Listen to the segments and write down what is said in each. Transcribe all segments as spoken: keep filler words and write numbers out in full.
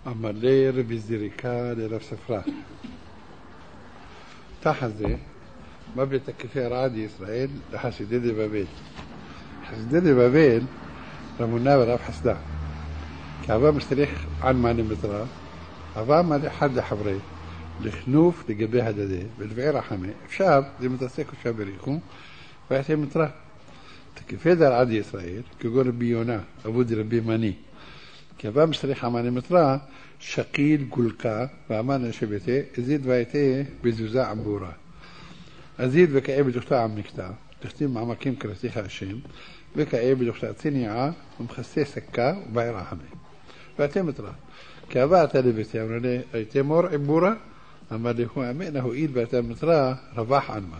אמר לי רבי זריקה לרב ספרה. תחת זה, מבלי תקפי רעד ישראל לחסידי דבבל. חסידי דבבל רמונה ורב חסדה. כי אבא משתריך ען מעני מטרה, אבא מעני חד לחברי, לחנוף לגבי הדדה, ולבעי רחמי. אפשר, זה מתעסק עכשיו בריחום, ויעשה מטרה. תקפי דרעד ישראל, כגון רבי יונה, אבוד רבי מני. כי אבא משתריך ען מעני מטרה, שקיל גולקה, ואמרנו שביתה, הזיד והייתה בזוזה עבורה. הזיד וכאי בדוכתה עם נקטע, תכתים מעמקים קרתיך השם, וכאי בדוכתה צניעה, ומכסה סקה ובעי רחמי. והייתה מטרה. כי אבא אתה לביתה, אמרו לי, הייתה מור עבורה, אמר לי, הוא אמנה, הוא איל והייתה מטרה, רווח ענמה.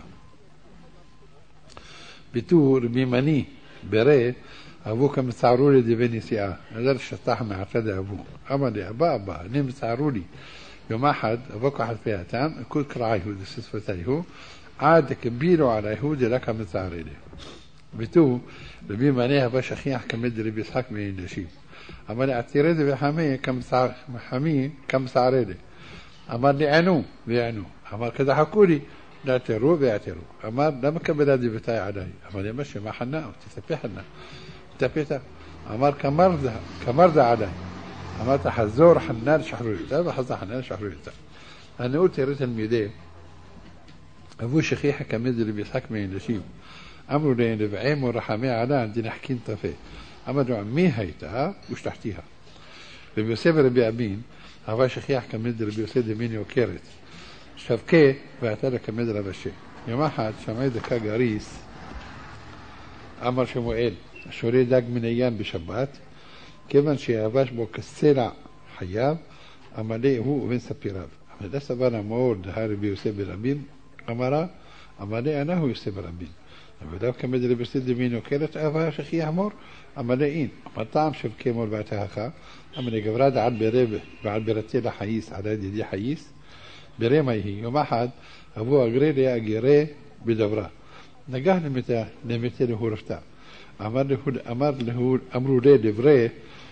ביטור מימני, ברי, אבו כמצערו לי דבי נסיעה, נדל שטח מעקד אבו. אמר לי, אבא, אבא, אני מצערו לי. יום אחד, אבו כחד פייתם, כל קרעיהו, דסספתיהו, עד כבירו עליהו, דלק המצערי לי. ביטור, רבי מני אבא שכיח כמד רבי יצחק מנשים. אמר לי, עתירי דבי חמי, כמצערי לי. אמר לי, ענו, וענו. אמר, כזה חכו לי. נעתרו ויעתרו. אמר, למה קבלה דבתי עליי? אמר לי, משהו, מה חנה? תספי חנה. תספי. אמר, כמר זה עליי. אמר, תחזור חנן שחרוריתה, וחזר חנן שחרוריתה. אני קורא תראה תלמידי, אבו שכיח כמד רבי יצחק מנשים. אמרו לי, נבעים ורחמי עליי, די נחכין תפה. אמרו, מי הייתה? ושתחתיها. רבי יוסף ורבי אבין, אבו שכיח כמד רבי יוסף דמין יוקרת. שבקה ואתה לכמד רב השם. יום אחד שמעי דקה גריס, אמר שמואל, שורי דג מניין בשבת, כיוון שיבש בו כסלע חייו, אמר לי הוא ובן ספיריו. אבל דה סבר אמור דה רבי יוסף ברבין, אמרה, אמר לי אנה הוא יוסף ברבין. אבל דו כמד רבי יוסף דמין יוקרת, אבא שכי אמור, אמר לי אין. אמר טעם שבקה מול ועתהכה, אמר לי גברה דעד ברב, ועד ברתי לחייס, עד ידי חייס, ברמה היא, יום אחד, אבו אגרי לי אגירי בדברה. נגח למתה להורפתה. אמר לו, אמרו לי דברי,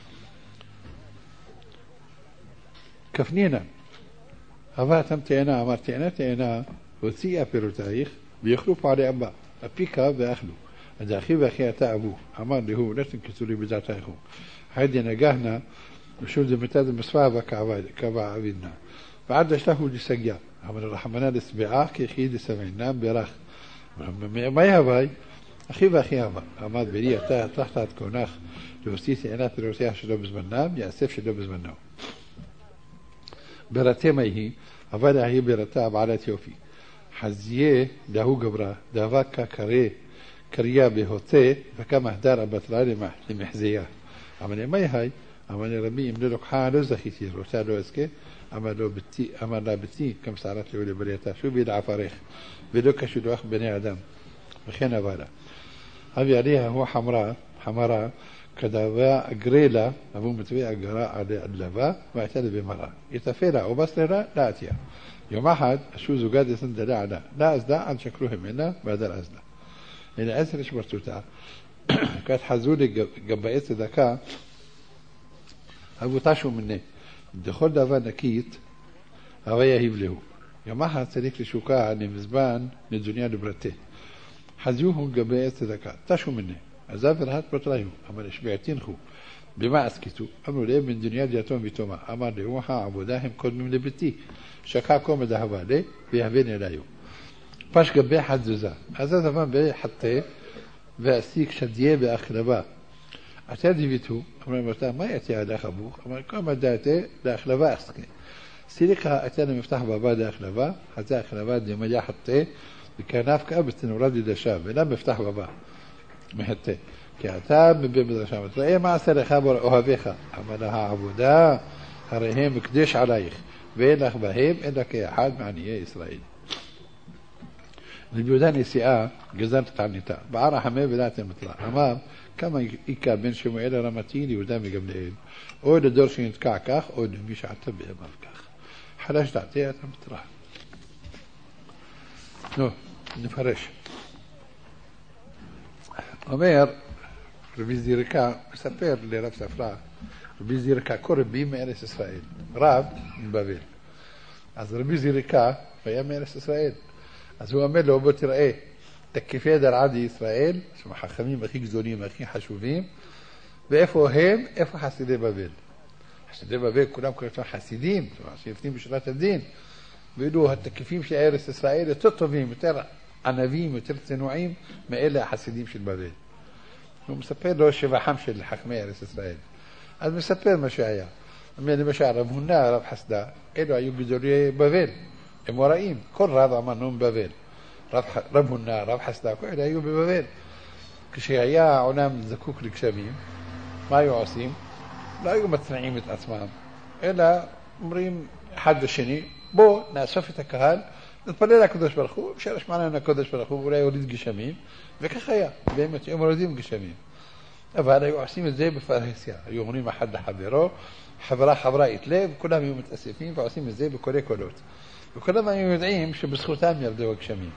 כפנינה. אבא אתם תאנה, אמר תאנה תאנה, הוציאה פירותייך, ויאכלו פעלי אבא. הפיקה ואכלו. אז אחי ואחי אתה אבו. אמר לו, לא תנקצו לי בדעתייך. חיידי נגחנה, ושוב זה מתה דמספה וכבה אבידנה. ועד לשלחו לסגיה. אבל רחמנה לסביעה כיחי לסביענה ברך. מה יהווי? אחי ואחי אבא. אמר בלי אתה הצלחת את כהונך להוציא תאנה פירותיה שלא בזמנם, יאסף שלא בזמנו. ברתה מה היא? אבל היא ברתה בעלת יופי. חזיה דהו גברה, דהבה כקרא קריה בהוצא, וכמה הדר הבטרה למחזיה. אבל מה יהי? אמר רבי, אם לא לוקחה, לא זכיתי, רוצה לא אזכה, אמר לו ביתי, אמר לה ביתי, כמה סערת לו לבריאתה, שובי לעפרך, ולא כשלוח בני אדם. וכן אבלה. אבי עליה הוא חמרה, חמרה, כדבה אגרלה, אבו מתווה אגרה על לבא, והייתה לה במראה. יתפלה, או בסללה, לא עתיה. יום אחד, השו זוגת יסנדלה עלה, לא עזדה, עד שקלו ממנה, ועדה לעזדה. הנה עשר שברצותה, כעת חזו לגבי צדקה, אבו תשו מנה. בכל דבר נקית, הרי יהיב לו. יום אחד צריך לשוקע למזבן לדוניה לברתה. חזוהו גבי צדקה, תשו מנה. עזב ורהט פרטריו, אמר השביעתינכו. במה עסקיתו? אמרו להם מן דוניה דיאטום ותומה. אמר לו, העבודה הם קודמים לביתי. שקע קומד אהבה לי, ויהבן אליו. פש גבי חד זוזה. אז הזמן בחטא, ועסיק שדיה באחלבה. אתה דיביתו, אמרו להם, מה יתיה עליך אבוך? אמרו, כמה דעתי לאחלבה אסקי. סיליקה אתה למפתח בבא לאחלבה, חצה אחלבה דמליה חטא, וכנף כאבס תנורד ידשה, ולא מפתח בבא. מהטה. כי אתה מבין מדרשה, ותראה מה עשה לך אוהביך. אמר לה, העבודה, הרי הם מקדש עלייך, ואין לך בהם, אין לך כאחד מעניי ישראל. לביודה נסיעה, גזרת תעניתה. בער החמה ולעת המטרה. אמר, כמה איקה בין שמואל הרמתי ליהודה מגמליאל, או לדור שנתקע כך, או למי שעתה באמר כך. חלש דעתי את המטרה. נו, נפרש. אומר, רבי זריקה מספר לרב ספרה, רבי זירקה, כל רבי מארץ ישראל, רב מבבל. אז רבי זירקה היה מארץ ישראל. אז הוא אומר לו, בוא תראה, תקפי דרעי ישראל, שהם החכמים הכי גדולים, הכי חשובים, ואיפה הם? איפה חסידי בבל? חסידי בבל כולם כולם חסידים, שיפנים בשאלת הדין, ואילו התקפים של ארץ ישראל יותר טובים, יותר ענבים, יותר צנועים, מאלה החסידים של בבל. הוא מספר לו שבחם של חכמי ארץ ישראל. אז מספר מה שהיה. למשל, רב הונא, רב חסדה, אלו היו גדולי בבל, הם מוראים, כל רב אמרנו בבל. רב, רב הונא, רב חסדה, כל אלה היו בבבל. כשהיה העולם זקוק לגשמים, מה היו עושים? לא היו מצניעים את עצמם, אלא אומרים אחד לשני, בוא נאסוף את הקהל, נתפלל לקדוש ברוך הוא, שרש מעלינו הקדוש ברוך הוא, אולי יוריד גשמים, וכך היה, באמת, הם מורידים גשמים. אבל היו עושים את זה בפרהסיה, היו אומרים אחד לחברו, חברה חברה יתלה, וכולם היו מתאספים ועושים את זה בקולי קולות. וכולם היו יודעים שבזכותם ירדו הגשמים.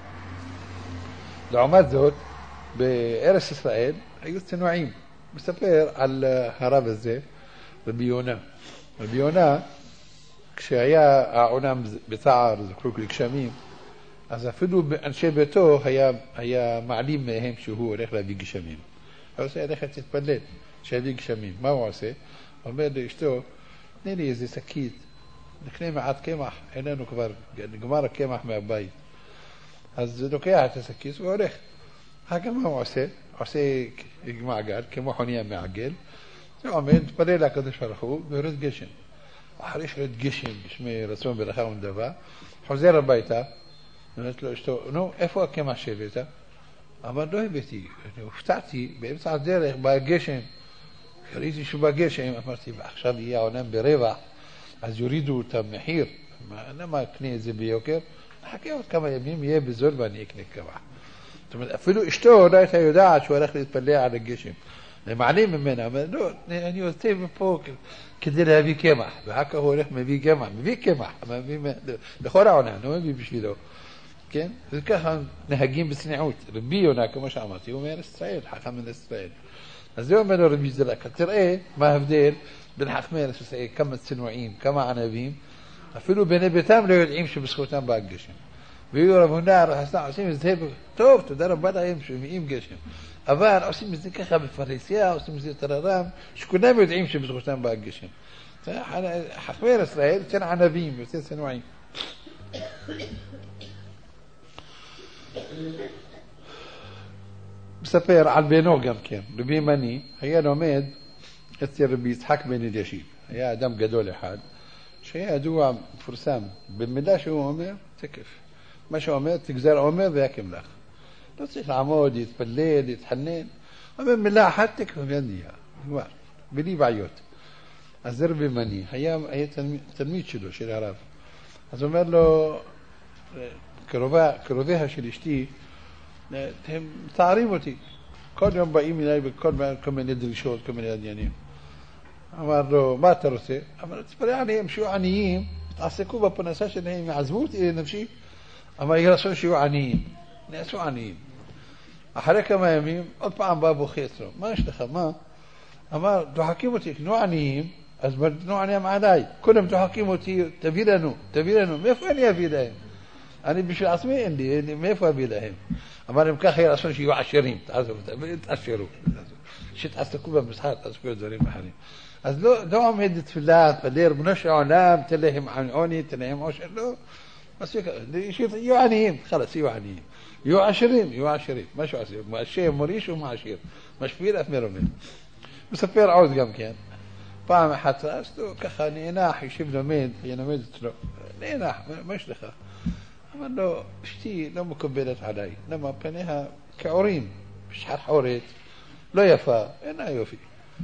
לעומת זאת, בארץ ישראל היו צנועים. מספר על הרב הזה, רבי יונה. רבי יונה, כשהיה העולם בצער, זקוק לגשמים, אז אפילו אנשי ביתו היה, היה מעלים מהם שהוא הולך להביא גשמים. הוא עושה הלכת להתפלל, שיביא גשמים. מה הוא עושה? הוא אומר לאשתו, תני לי איזה שקית, נקנה מעט קמח, אין לנו כבר, נגמר הקמח מהבית. אז הוא לוקח את השקית והולך. אחר מה הוא עושה? עושה מעגל, כמו חוניה מעגל, הוא עומד, מתפלל לקדוש ברוך הוא, ויורד גשם. אחרי שיורד גשם, בשמי רצון ברכה ונדבה, חוזר הביתה, אומרת לו אשתו, נו, איפה הקמח שהבאת? אמר, לא הבאתי, אני הופתעתי, באמצע הדרך, בא גשם. ראיתי שבא גשם, אמרתי, עכשיו יהיה העולם ברווח, אז יורידו את המחיר. למה אקנה את זה ביוקר? נחכה עוד כמה ימים, יהיה בזול ואני אקנה קמח. זאת אומרת, אפילו אשתו לא הייתה יודעת שהוא הולך להתפלא על הגשם. הם מעלים ממנה, אבל לא, אני יוצא מפה כדי להביא קמח. ואחר כך הוא הולך מביא קמח, מביא קמח, לכל העולם, לא מביא בשבילו. כן? וככה נהגים בצניעות. רבי יונה, כמו שאמרתי, הוא מארץ ישראל, חכם מארץ ישראל. אז זה אומר לו רבי זירקה, תראה מה ההבדל בין חכמי ארץ ישראל, כמה צנועים, כמה ענבים, אפילו בני ביתם לא יודעים שבזכותם בא הגשם. ויהיו רב הונא, רב חסדה, עושים את זה, טוב, תודה רבה להם שמביאים גשם. אבל עושים את זה ככה בפרהסיה, עושים את זה טררם, שכולם יודעים שבזכותם בא הגשם. חכמי ארץ ישראל, יותר ענבים, יותר צנועים. מספר על בנו גם כן, רבי מני, היה לומד אצל רבי יצחק בן אלישיב. היה אדם גדול אחד, שהיה ידוע מפורסם, במידה שהוא אומר, תקף. מה שהוא אומר, תגזר אומר ויקם לך. לא צריך לעמוד, להתפלל, להתחנן. אומר מילה אחת, תקף מיד נהיה. כבר, בלי בעיות. אז זה רבי מני, היה, היה תלמיד, תלמיד שלו, של הרב. אז אומר לו, קרובה, קרוביה של אשתי, הם מתארים אותי. כל יום באים אליי בכל כל מיני דרישות, כל מיני עניינים. אמר לו, מה אתה רוצה? אמר לו, תספרי עליהם שיהיו עניים, תעסקו בפרנסה שלהם, יעזבו אותי לנפשי. אמר, ירצו שיהיו עניים. נעשו עניים. אחרי כמה ימים, עוד פעם בא בוכה אצלו. מה יש לך? מה? אמר, דוחקים אותי, קנו עניים, אז תנו עניים עליי. כולם דוחקים אותי, תביא לנו, תביא לנו. מאיפה אני אביא להם? אני בשביל עצמי אין לי, אין לי מאיפה אביא להם. אמר, אם ככה ירצו שיהיו עשירים, תעזבו, תעשירו. שתעסקו במסחר, תעסקו בדברים אחרים. אז לא, לא עומד תפילה, תפלל, ריבונו של עולם, תן להם עוני, תן להם עושר, לא. מספיק, יהיו עניים, חלאס, יהיו עניים. יהיו עשירים, יהיו עשירים. מה שעושים? מעשיר, מוריש ומעשיר. משפיל אף מרומם. מספר עוד גם כן. פעם אחת, אז הוא ככה נאנח, יושב לומד, ינמד אצלו. נאנח, מה יש לך? אמר לו, אשתי לא מקובלת עליי. למה? פניה כעורים, שחרחורת, לא יפה, אינה יופי.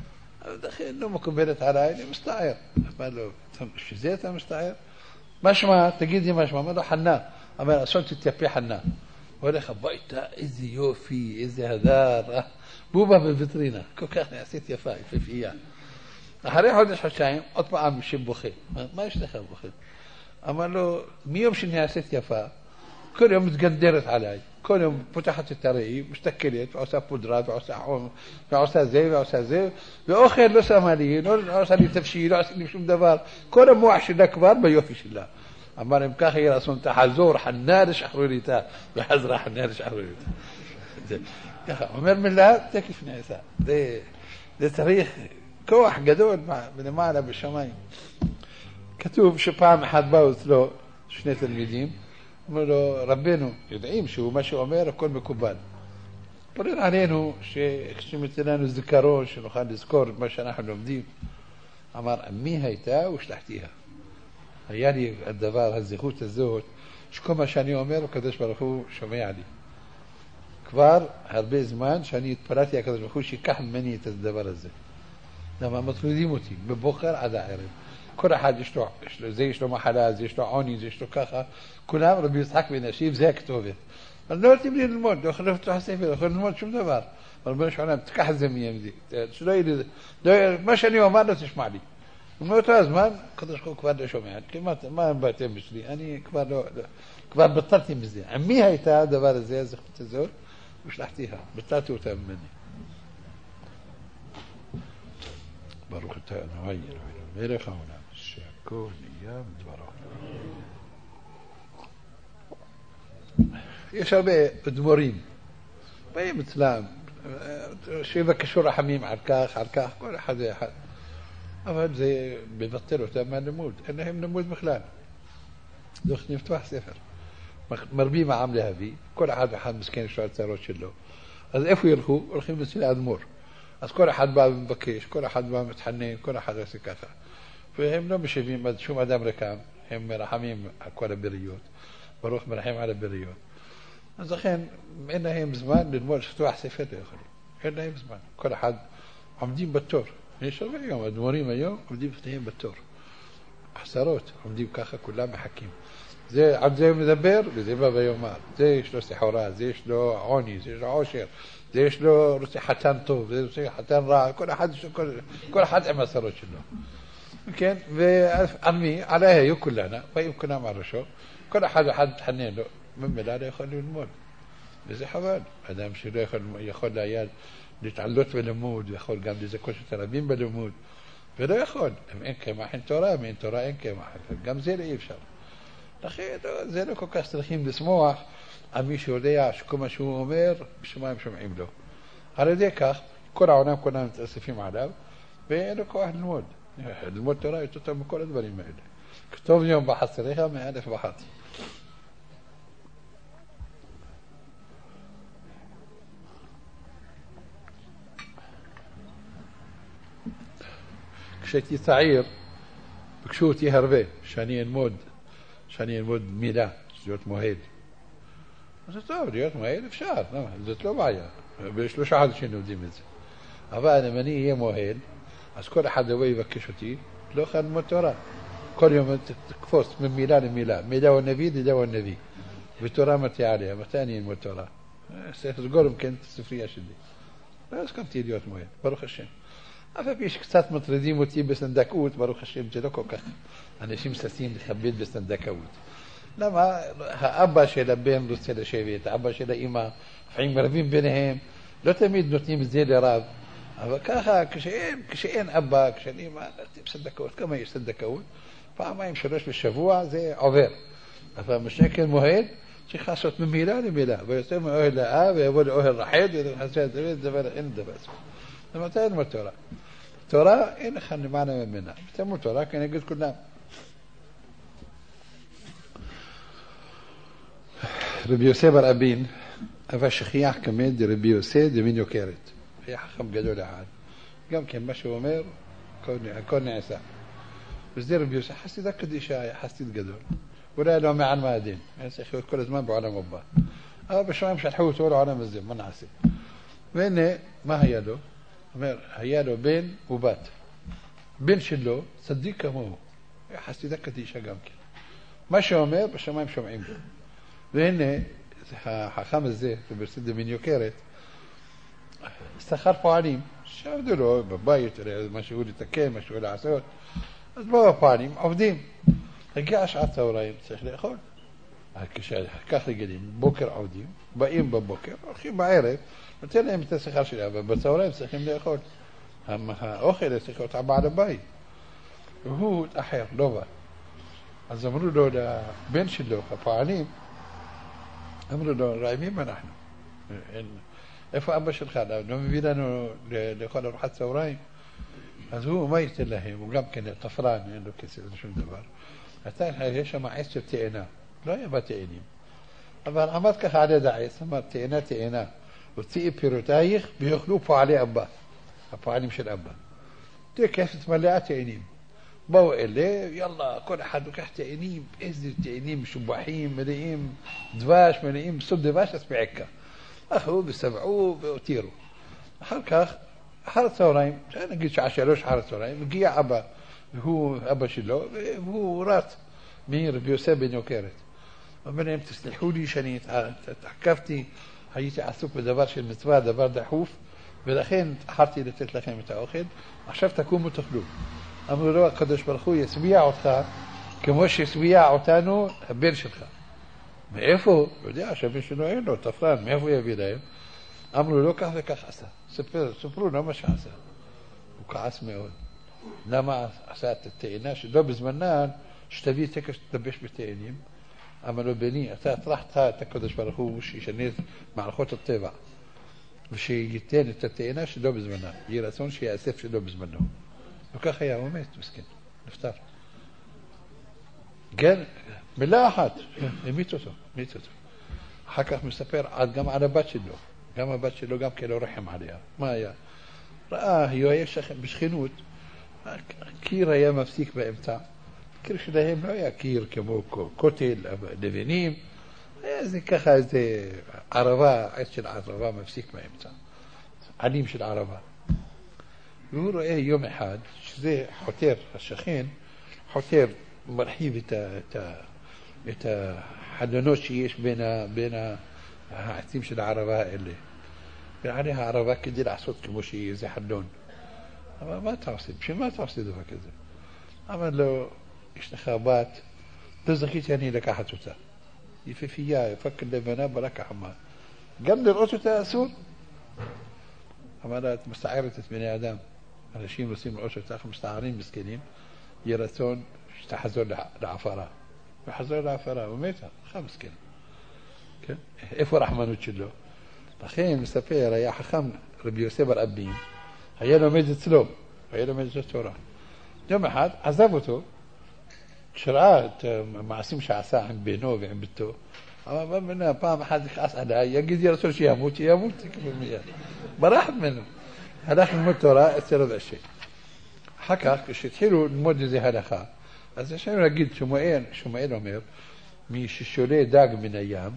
לכן לא מקובלת עליי, אני מסתער. אמר לו, שזה אתה מסתער? מה שמה? תגיד לי מה שמה. אמר לו, חנה. אמר, אסון תתייפי חנה. הוא הולך הביתה, איזה יופי, איזה הדר. בובה בוויטרינה, כל כך נעשית יפה, יפהפייה. אחרי חודש חודשיים, עוד פעם שבוכה. מה יש לך בוכה? אמר לו, מיום שנעשית יפה, كل يوم تقدرت علي، كل يوم فتحت الترقي مشتكلت وعسى بودرات وعسى حوم وعسى زي وعسى زي وآخر لسه مالين وعسى لي تفشيل وعسى لي شو مدبر كل يوم وحش الأكبر بيوفيش الله. أما المكاخي رسول تحزور حنار شحروري تا بحزر حنار شحروري تا يا أخي عمر من الله تكيف نعسى ده ده تاريخ كوح جدول مع من معنا بالشماين كتوب شبان حد باوت له شنو تلميذين قالوا ربنا يدعيم شو ماشي عمر كل بكوبان برد علينا شيء شيء مثلا الذكرون شنو خلي نذكر مش نحن لومدين أمر أمي هيتا وش تحتيها هيالي الدبار هالزخوت الزهد شكو ما شاني عمر وكدش برخو شمي علي كبار هربي زمان شاني تبراتي كدش برخو شي كحل مني تدبر الزه لما مطلوبي موتي ببخر عدا عرب كل حد يشلو زي يشلو محلات زي يشلو عوني زي يشلو كخا كلهم ربي يضحك بين شيء زي كتوبه النورتي من الموت دخل فتح سيفي دخل الموت شو دبر ربنا شو علام تكحزم يمدي شلو يدي ما شاني وما لا تسمع لي الموت زمان قدش كو كبار شو معي كما ما باتم بشلي اني كبار كبار بطلت مزي عمي هيتا دبر زي زخت الزول مش تحتيها بطلت وتمني بروح نغير غير خونا الشاكون ايام دبروح يا شباب دمورين باي مثلام شي بك شو حميم على الكاخ على الكاخ كل حد حد أفهم زي بيبطلوا تمام نمود إنهم نمود مخلان دخني فتوح سفر مربي ما عاملها بي كل حد حد مسكين شوية تروش له از إفو يرخو رخي بسيل أدمور از كل حد بقى مبكيش كل حد بقى متحنين كل حد راسي كذا فهم لو مش في شو مدام ركام هم رحميم على بريوت بروح مرحيم على بريوت زخين إنهم زمان للمول فتوح سفر يا أخي إنهم زمان كل حد عمدين بالتور ليش ربع يوم أدمورين اليوم عمدين فتحين بالتور حسروت عمدين كاخا كلها محكيم زي عبد زي مدبر زي بابا يومار زي شلو سحورات زي شلو عوني زي شلو عوشر زي شلو رسي حتان طوب زي رسي حتان راع كل حد كل كل حد عم سروت شلو يمكن أمي عليها يو كلنا فيمكننا مع الرشو كل حد حد حنين له من ملاله يخلي المول زي حوال هذا مش ياخذ ياخذ عيال اللي تعلقت بالمود ياخذ قام زي كل ترابين بالمود فده ياخذ إنك ما حين ترى من ترى إنك ما قام زي اللي يفشل لخير زي لكو كاسترخيم بسموع أمي شو ليه شو كم شو أمير مش ما يمشوا معيمله على ذيك كل عنا كنا متأسفين معاه بينكو أهل المود المود ترى يتطلب كل دبرين ما إله كتب يوم بحث ريها ما ألف بحث كشتي تعير بكشوتي هربي شاني المود شاني المود ميلا زوت مهيد زوت ريوت مهيد في شهر نعم زوت له معايا بيش له شهر شنو دي مزي أبا أنا مني هي مهيد بس كل حد وي بكشوتي لو خد موتورا كل يوم تكفوس من ميلا لميلا ميلا والنبي دي والنبي بتورا متي عليها متاني الموتورا سيخزقول يمكن تسفريها شدي بس كم تيريوت مهيد بروح الشين أفا بيش كسات مطردين موتي بسندكوت بروح الشيم جلوكو كخ أنا شيم ساسين خبيت بسندكوت لما أبا شيء لبين روسيا لشيبيت أبا شيء لإما فعين مربين بينهم لو تميد نوتيم زيل راب أبا كخا كشيئين كشيئين أبا كشيئين إما بسندكوت كما يسندكوت فما يمشروش بالشفوع زي عوفير أفا مش هيك المهيد شي خاصة من ميلا لميلا بيسمى أهل آب يقول أهل رحيد حسيت زبيت زبير إن دبس لما تعلم التوراة التوراة إن خلي معنا من منها بتسموا التوراة كان يقول كلنا ربي يوسف الأبين أفا شخيح كمان دي ربي يوسف دي من يوكيرت هي حخم جدول عاد قام كان ماشي ومير كوني كوني عسى بس دي ربي يوسف حسيت أكد إشاعة حسيت جدول ولا لو مع المادين يعني سيخوت كل زمان بعلم أبا أه بس ما مش هتحوت ولا علم الزم ما نعسي بيني ما هي له هي له بين وبات بين شلو صديق كم هو حسيت أكد إشاعة قام كده ماشي ومير بس ما يمشوا معين وهنا خمس زي برسد من يوكيرت استخرفوا عليم شاف دلو ببايت مشغول تكين مشغول عسول بابا فاني عفدين رجعش على الثورة يمسح لي خول ככה רגילים, בוקר עובדים, באים בבוקר, הולכים בערב, נותן להם את השכר שלה, אבל בצהריים צריכים לאכול. האוכל צריך להיות בעל הבית. והוא התאחר, לא בא. אז אמרו לו לבן שלו, הפועלים, אמרו לו, רעבים אנחנו. איפה אבא שלך? לא מביא לנו לאכול ארוחת צהריים? אז הוא, מה ייתן להם? הוא גם כן תפרן, אין לו כסף, זה שום דבר. אתה, יש שם עשר תאנה. לא היה בתאנים. אבל עמד ככה על יד העץ, אמר, תאנה, תאנה. הוציאי פירותייך ויאכלו פועלי אבא. הפועלים של אבא. תראה כסף מלאה תאנים. באו אלה, יאללה, כל אחד לוקח תאנים, איזה תאנים משובחים, מלאים דבש, מלאים סוד דבש, אספעיקה. אכלו וסבעו והותירו. אחר כך, אחר הצהריים, נגיד שעה שלוש אחר הצהריים, מגיע אבא, והוא אבא שלו, והוא רץ מרבי יוסף בן יוקרת. אומר להם, תסלחו לי שאני התעכבתי, הייתי עסוק בדבר של מצווה, דבר דחוף, ולכן התאחרתי לתת לכם את האוכל, עכשיו תקומו תאכלו. אמרו לו, הקדוש ברוך הוא ישביע אותך, כמו שישביע אותנו הבן שלך. מאיפה? הוא יודע שהבן שלו אין לו, תפרן, מאיפה יביא להם? אמרו לו, כך וכך עשה. ספר, ספרו לו מה שעשה. הוא כעס מאוד. למה עשה את התאנה שלא בזמנן, שתביא תקש תלבש בתאנים? אמר לו, בני, אתה הטרחת את הקדוש ברוך הוא שישנה את מערכות הטבע, ושייתן את התאנה שלא בזמנה. יהיה רצון שיאסף שלא בזמנו. וכך היה, הוא מת, מסכן, נפטר. כן, מילה אחת, המיט אותו, המיט אותו. אחר כך מספר גם על הבת שלו. גם הבת שלו גם כן לא רחם עליה. מה היה? ראה, הוא היה בשכנות, הקיר היה מפסיק באמצע. הקיר שלהם לא היה קיר כמו כותל, לבנים. היה זה ככה איזה ערבה, עץ של ערבה מפסיק באמצע. עלים של ערבה. והוא רואה יום אחד, שזה חותר, השכן, חותר, מרחיב את, את, את החלונות שיש בין, בין העצים של הערבה האלה. ועלי הערבה כדי לעשות כמו שהיא, איזה חלון. אבל מה אתה עושה? בשביל מה אתה עושה דבר כזה? אמר לו, יש לך בת, לא זכיתי אני לקחת אותה. יפהפייה, יפק לבנה ברק החמה. גם לראות אותה אסור. אמר לה, את מסתערת את בני אדם. אנשים עושים לראות אותך, מסתערים מסכנים, יהיה רצון שתחזור לעפרה. וחזור לעפרה, ומתה, חם מסכן. כן? איפה הרחמנות שלו? לכן מספר, היה חכם רבי יוסף בר אבים, היה לומד אצלו, היה לומד את התורה. יום אחד עזב אותו, שראה את המעשים שעשה עם בנו ועם ביתו, אבל בנה, פעם אחת יכעס עליי, יגיד לי רצון שימות, שימות, ברח ממנו. הלך ללמוד תורה אצל רב אשי. אחר כך, כשהתחילו ללמוד איזה הלכה, אז יש לנו להגיד, שמואל, שמואל אומר, מי ששולה דג מן הים,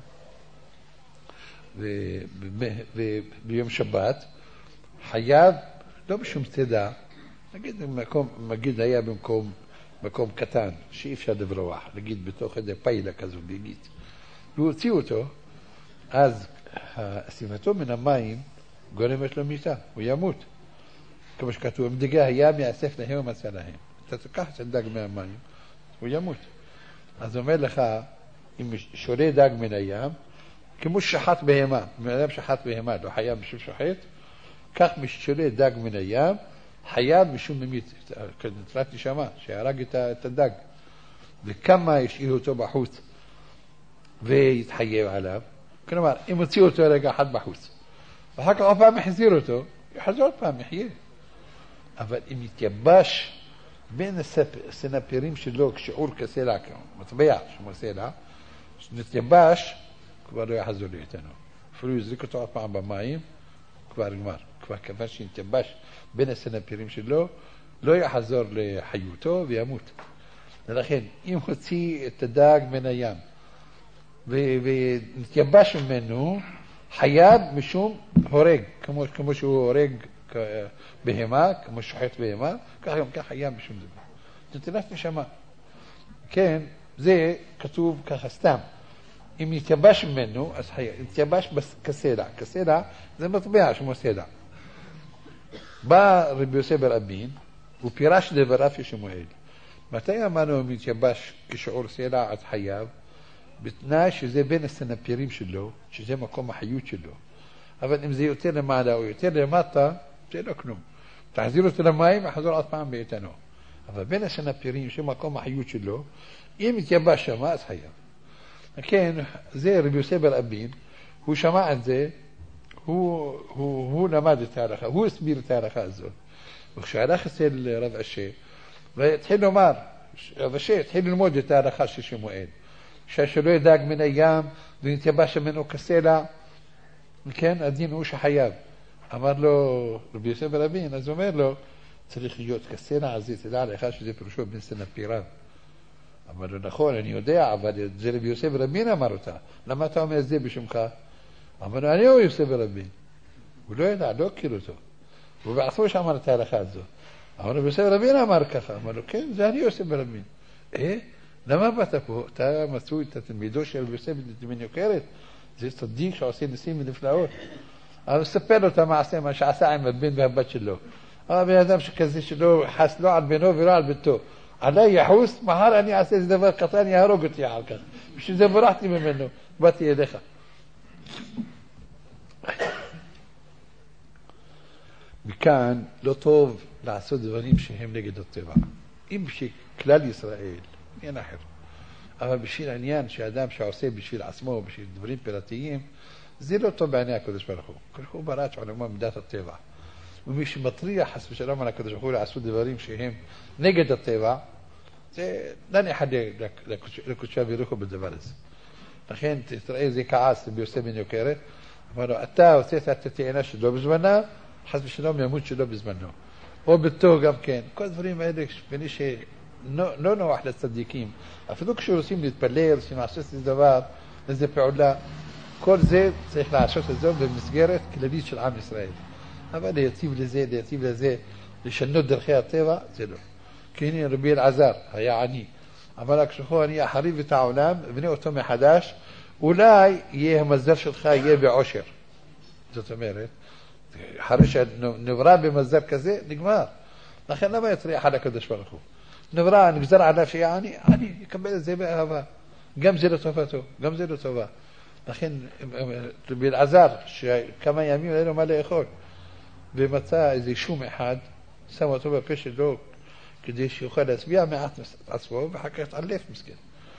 וביום שבת, חייב, לא בשום צדה, נגיד, מקום, מגיד היה במקום, מקום קטן, שאי אפשר לברוח, נגיד בתוך איזה פיילה כזו, ביגית. והוא הוציא אותו, אז אסיפתו מן המים גורמת לו מיתה, הוא ימות. כמו שכתוב, אם דגי הים יאסף להם ומצא להם. אתה תוקח את הדג מהמים, הוא ימות. אז אומר לך, אם שולה דג מן הים, כמו שחט בהמה, מאדם שחט בהמה, לא חייב משום שוחט, כך משולה דג מן הים, חייב משום ממית, כנטרת נשמה, שהרג את הדג. וכמה השאיר אותו בחוץ, והתחייב עליו. כלומר, אם הוציאו אותו רגע אחד בחוץ, ואחר כך עוד פעם החזיר אותו, יחזור עוד פעם, יחיה. אבל אם יתייבש בין הסנפירים שלו, כשיעור כסלע, מטבע כמו סלע, נתייבש, כבר לא יחזור לאיתנו. אפילו יזריק אותו עוד פעם במים, כבר גמר. כבר כיוון שנתייבש בין הסנפירים שלו, לא יחזור לחיותו וימות. ולכן, אם הוציא את הדג מן הים, ונתייבש ממנו, חייב משום הורג, כמו, כמו שהוא הורג בהמה, כמו שוחט בהמה, כך גם כך חייב משום דבר. נטילת נשמה. כן, זה כתוב ככה סתם. אם נתייבש ממנו, אז חייב. נתייבש כסלע. כסלע זה מטבע שמו סלע. בא רבי יוסף בר אבין, הוא פירש דבריו של שמואל. מתי אמרנו אם נתייבש כשיעור סלע עד חייב? בתנאי שזה בין הסנפירים שלו, שזה מקום החיות שלו. אבל אם זה יותר למעלה או יותר למטה, זה לא כלום. תחזיר אותו למים וחזור עוד פעם באיתנו. אבל בין הסנפירים, שמקום החיות שלו, אם יתייבש שם, אז חייב. כן, זה רבי יוסף בר אבין, הוא שמע את זה, הוא, הוא, הוא למד את ההלכה, הוא הסביר את ההלכה הזאת. וכשהלך אצל רב אשה, והתחיל לומר, רב אשה התחיל ללמוד את ההלכה של שמואל, שלא ידאג מן הים ונתייבש ממנו כסלע, כן, הדין הוא שחייב. אמר לו רבי יוסף בר אבין, אז הוא אומר לו, צריך להיות כסלע, אז תדע לך שזה פירושו בין סנפיריו. אמר לו, נכון, אני יודע, אבל זה רבי יוסף בר אבין אמר אותה. למה אתה אומר את זה בשמך? אמר לו, אני הוא יוסף בר אבין. הוא לא ידע, לא הכיר אותו. הוא בעצמו שאמר את ההלכה הזאת. אמר לו, יוסף בר אבין אמר ככה. אמר לו, כן, זה אני יוסף בר אבין. אה? למה באת פה? אתה מצוי את התלמידו של יוסף בן יוקרת? זה צדיק שעושה ניסים ונפלאות. אבל ספר לו את המעשה, מה שעשה עם הבן והבת שלו. אבל בן אדם שכזה שלא חס לא על בנו ולא על ביתו. עליי יחוס, מחר אני אעשה איזה דבר קטן, יהרוג אותי על כך. בשביל זה ברחתי ממנו, באתי אליך. מכאן לא טוב לעשות דברים שהם נגד הטבע. אם שכלל ישראל, עניין אחר. אבל בשביל העניין שאדם שעושה בשביל עצמו, בשביל דברים פירתיים, זה לא טוב בעיני הקדוש ברוך הוא. הקדוש ברוך הוא ברא את עולמו מידת הטבע. ומי שמטריח חס ושלום על הקדוש ברוך הוא לעשות דברים שהם נגד הטבע, זה לא נחדה לקדוש ברוך הוא בדבר הזה. לכן תראה זה כעס רבי יוסף בן יוקרת, אמר לו, אתה עושה את התאנה שלו בזמנה, חס ושלום ימות שלו בזמנו. או ביתו גם כן. כל הדברים האלה, בני שלא נוח לצדיקים, אפילו כשרוצים להתפלל, רוצים לעשות איזה דבר, איזה פעולה, כל זה צריך לעשות את זה במסגרת כללית של עם ישראל. אבל להציב לזה, להציב לזה, לשנות דרכי הטבע, זה לא. כי הנה רבי אלעזר היה עני. אמר לה, כשהוא אני אחריב את העולם, אבנה אותו מחדש, אולי יהיה המזל שלך יהיה בעושר. זאת אומרת, אחרי שנברא במזל כזה, נגמר. לכן למה יטריח על הקדוש ברוך הוא? נברא, נגזר עליו שיהיה עני, עני, יקבל את זה באהבה. גם זה לטובתו, גם זה לטובה. לכן רבי אלעזר, שכמה ימים היה לו מה לאכול, ומצא איזה שום אחד, שם אותו בפה שלו, כדי שיוכל להצביע מעט עצמו, ואחר כך התעלף מסכן.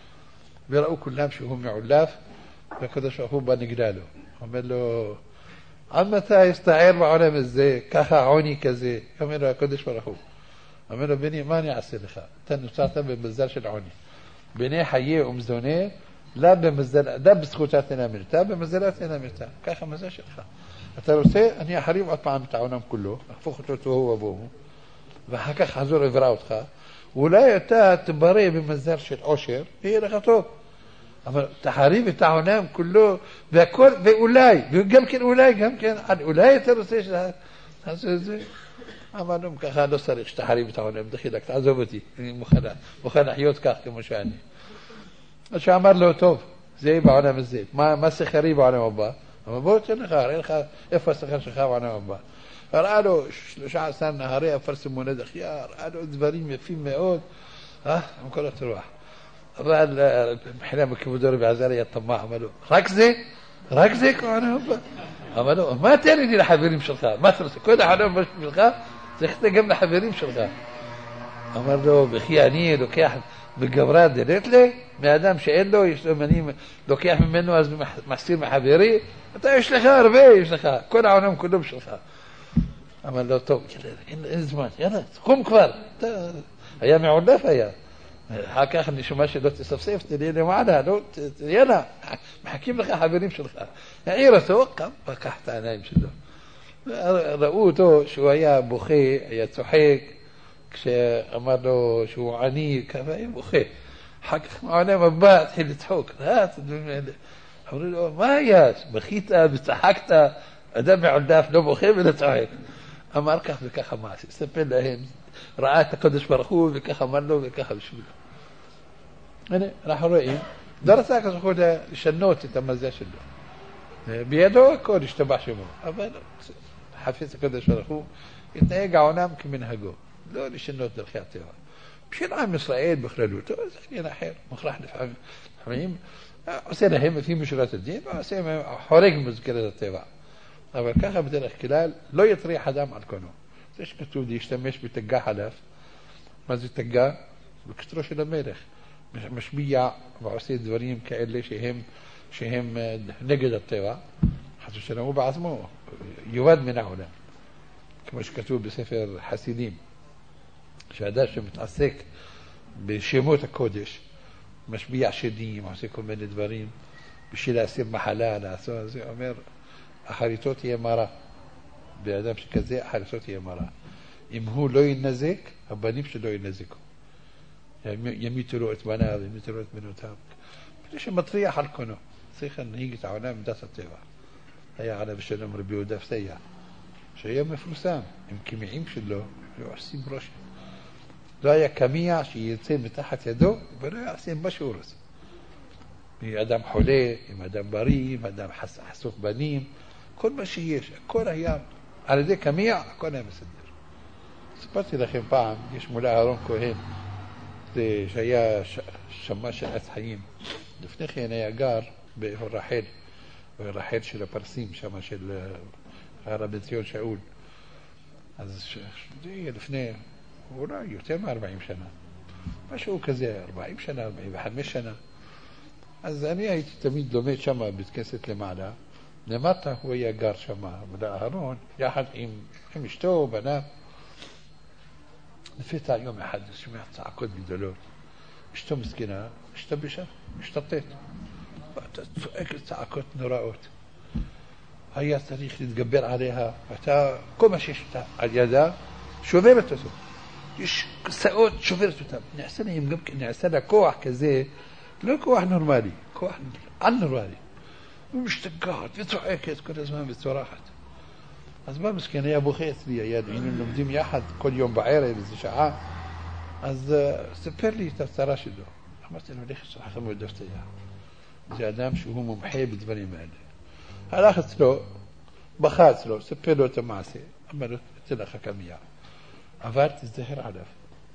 וראו כולם שהוא מעולף, והקדוש ברוך הוא בא נגדה לו. אומר לו, עד מתי הסתער בעולם הזה, ככה עוני כזה? אומר לו הקדוש ברוך הוא. אומר לו, בני, מה אני אעשה לך? אתה נוצרת במזל של עוני. בני חיי ומזונה, לא במזל, לא בזכותה תנמרתה, במזלה תנמרתה. ככה מזל שלך. אתה רוצה, אני אחריב עוד פעם את העולם כולו, אחפוך אותו תוהו ובוהו, ואחר כך חזור עברה אותך, ואולי אתה תברא במזל של עושר, יהיה לך טוב. אבל תחריב את העולם כולו, והכל, ואולי, וגם כן אולי, גם כן, אולי אתה רוצה שתעשה את זה. אמרנו, ככה לא צריך שתחריב את העולם, דחילק, תעזוב אותי, אני מוכן לחיות כך כמו שאני. אז שאמר לו, טוב, זה יהיה בעולם הזה. מה, מה שכרי בעולם הבא? אבל בוא תן לך, ראה לך איפה השכר שלך בעולם הבא. ראה לו שלושה עשר נהרי אפרסמוני דחייה, ראה לו דברים יפים מאוד, אה, עם כל התרוח. אבל מבחינה מכבודו רבי עזר היה טמע, אמר לו, רק זה? רק זה בעולם הבא? אמר לו, מה תן לי לחברים שלך? מה אתה רוצה? כל העולם שלך צריך גם לחברים שלך. אמר לו, בכי אני לוקח בגברה דלת לי, מאדם שאין לו, יש לו מנים, לוקח ממנו אז מחסיר מחברי, אתה יש לך הרבה, יש לך, כל העולם כולו בשלך. אמר לו, טוב, אין זמן, יאללה, תקום כבר. היה מעולף היה. אחר כך אני שומע שלא תספסף, תהיה למעלה, יאללה, מחכים לך חברים שלך. העיר אותו, קם, פקח את העיניים שלו. ראו אותו שהוא היה בוכה, היה צוחק, כשאמר לו שהוא עני, כמה היה בוכה. אחר כך מעולם הבא התחיל לצחוק. אמרו לו, מה היה? בכית, וצחקת, אדם מעולף, לא בוכה ולא צוחק. אמר כך וככה מעשי. ספר להם, ראה את הקדוש ברוך הוא, וככה אמר לו, וככה בשבילו. הנה, אנחנו רואים, לא רצה הקדוש ברוך הוא לשנות את המזל שלו. בידו הכל השתבח שמו. אבל חפץ הקדוש ברוך הוא, התנהג העולם כמנהגו. לא לשנות דרכי הטבע. בשביל עם ישראל בכללותו, זה עניין אחר. מוכרח לפעמים, לפעמים עושה להם לפי משורת הדין, ועושה חורג מזכרת הטבע. אבל ככה בדרך כלל לא יטריח אדם על קונו. זה שכתוב להשתמש בתגה חלף. מה זה תגה? בקטרו של המלך. משביע ועושה דברים כאלה שהם, שהם נגד הטבע. חסו שלום הוא בעצמו יובד מן העולם. כמו שכתוב בספר חסידים. שאדם שמתעסק בשמות הקודש, משביע שדים, עושה כל מיני דברים, בשביל להסיר מחלה, לעשות, זה אומר, אחריתו תהיה מרה. באדם שכזה, אחריתו תהיה מרה. אם הוא לא ינזק, הבנים שלו ינזקו. ימיתו לו את בניו, ימיתו לו את בנותיו. כדי שמטריח על קונו. צריך להנהיג את העולם בדת הטבע. היה עליו שלום רבי יהודה פסיה, שהיה מפורסם, עם קמיעים שלו, היו עושים רושם. לא היה קמיע שיצא מתחת ידו, ולא היה עושים מה שהוא רוצה. עם אדם חולה, עם אדם בריא, עם אדם חשוף בנים, כל מה שיש, הכל היה, על ידי קמיע, הכל היה מסדר. סיפרתי לכם פעם, יש מולה אהרון כהן, זה שהיה שמה של עץ חיים. לפני כן היה גר ברחל, ברחל של הפרסים, שמה של הרבי ציון שאול. אז זה לפני, אולי יותר מ-ארבעים שנה. משהו כזה, ארבעים שנה, ארבעים וחמש שנה. אז אני הייתי תמיד לומד שם בבית כנסת למעלה. למטה הוא היה גר שם, מולה אהרון, יחד עם, עם אשתו, בניו. לפתע יום אחד, שומע צעקות גדולות. אשתו מסכנה, השתבשה, השתתת. ואתה צועק צעקות נוראות. היה צריך להתגבר עליה, ואתה, כל מה שיש על ידה, שוברת אותו. יש כסאות, שוברת אותם. נעשה להם גם, נעשה לה כוח כזה, לא כוח נורמלי, כוח על נורמלי. ומשתגעת וצועקת כל הזמן וצורחת. אז בא מסכן, היה בוכה אצלי, היינו לומדים יחד כל יום בערב, איזו שעה. אז uh, ספר לי את הצרה שלו. אמרתי לו, לך שוחח מאוד דפתיה. זה אדם שהוא מומחה בדברים האלה. הלך אצלו, בכה אצלו, ספר לו את המעשה. אמר לו, אצל לך קמיע. אבל תזדהר עליו.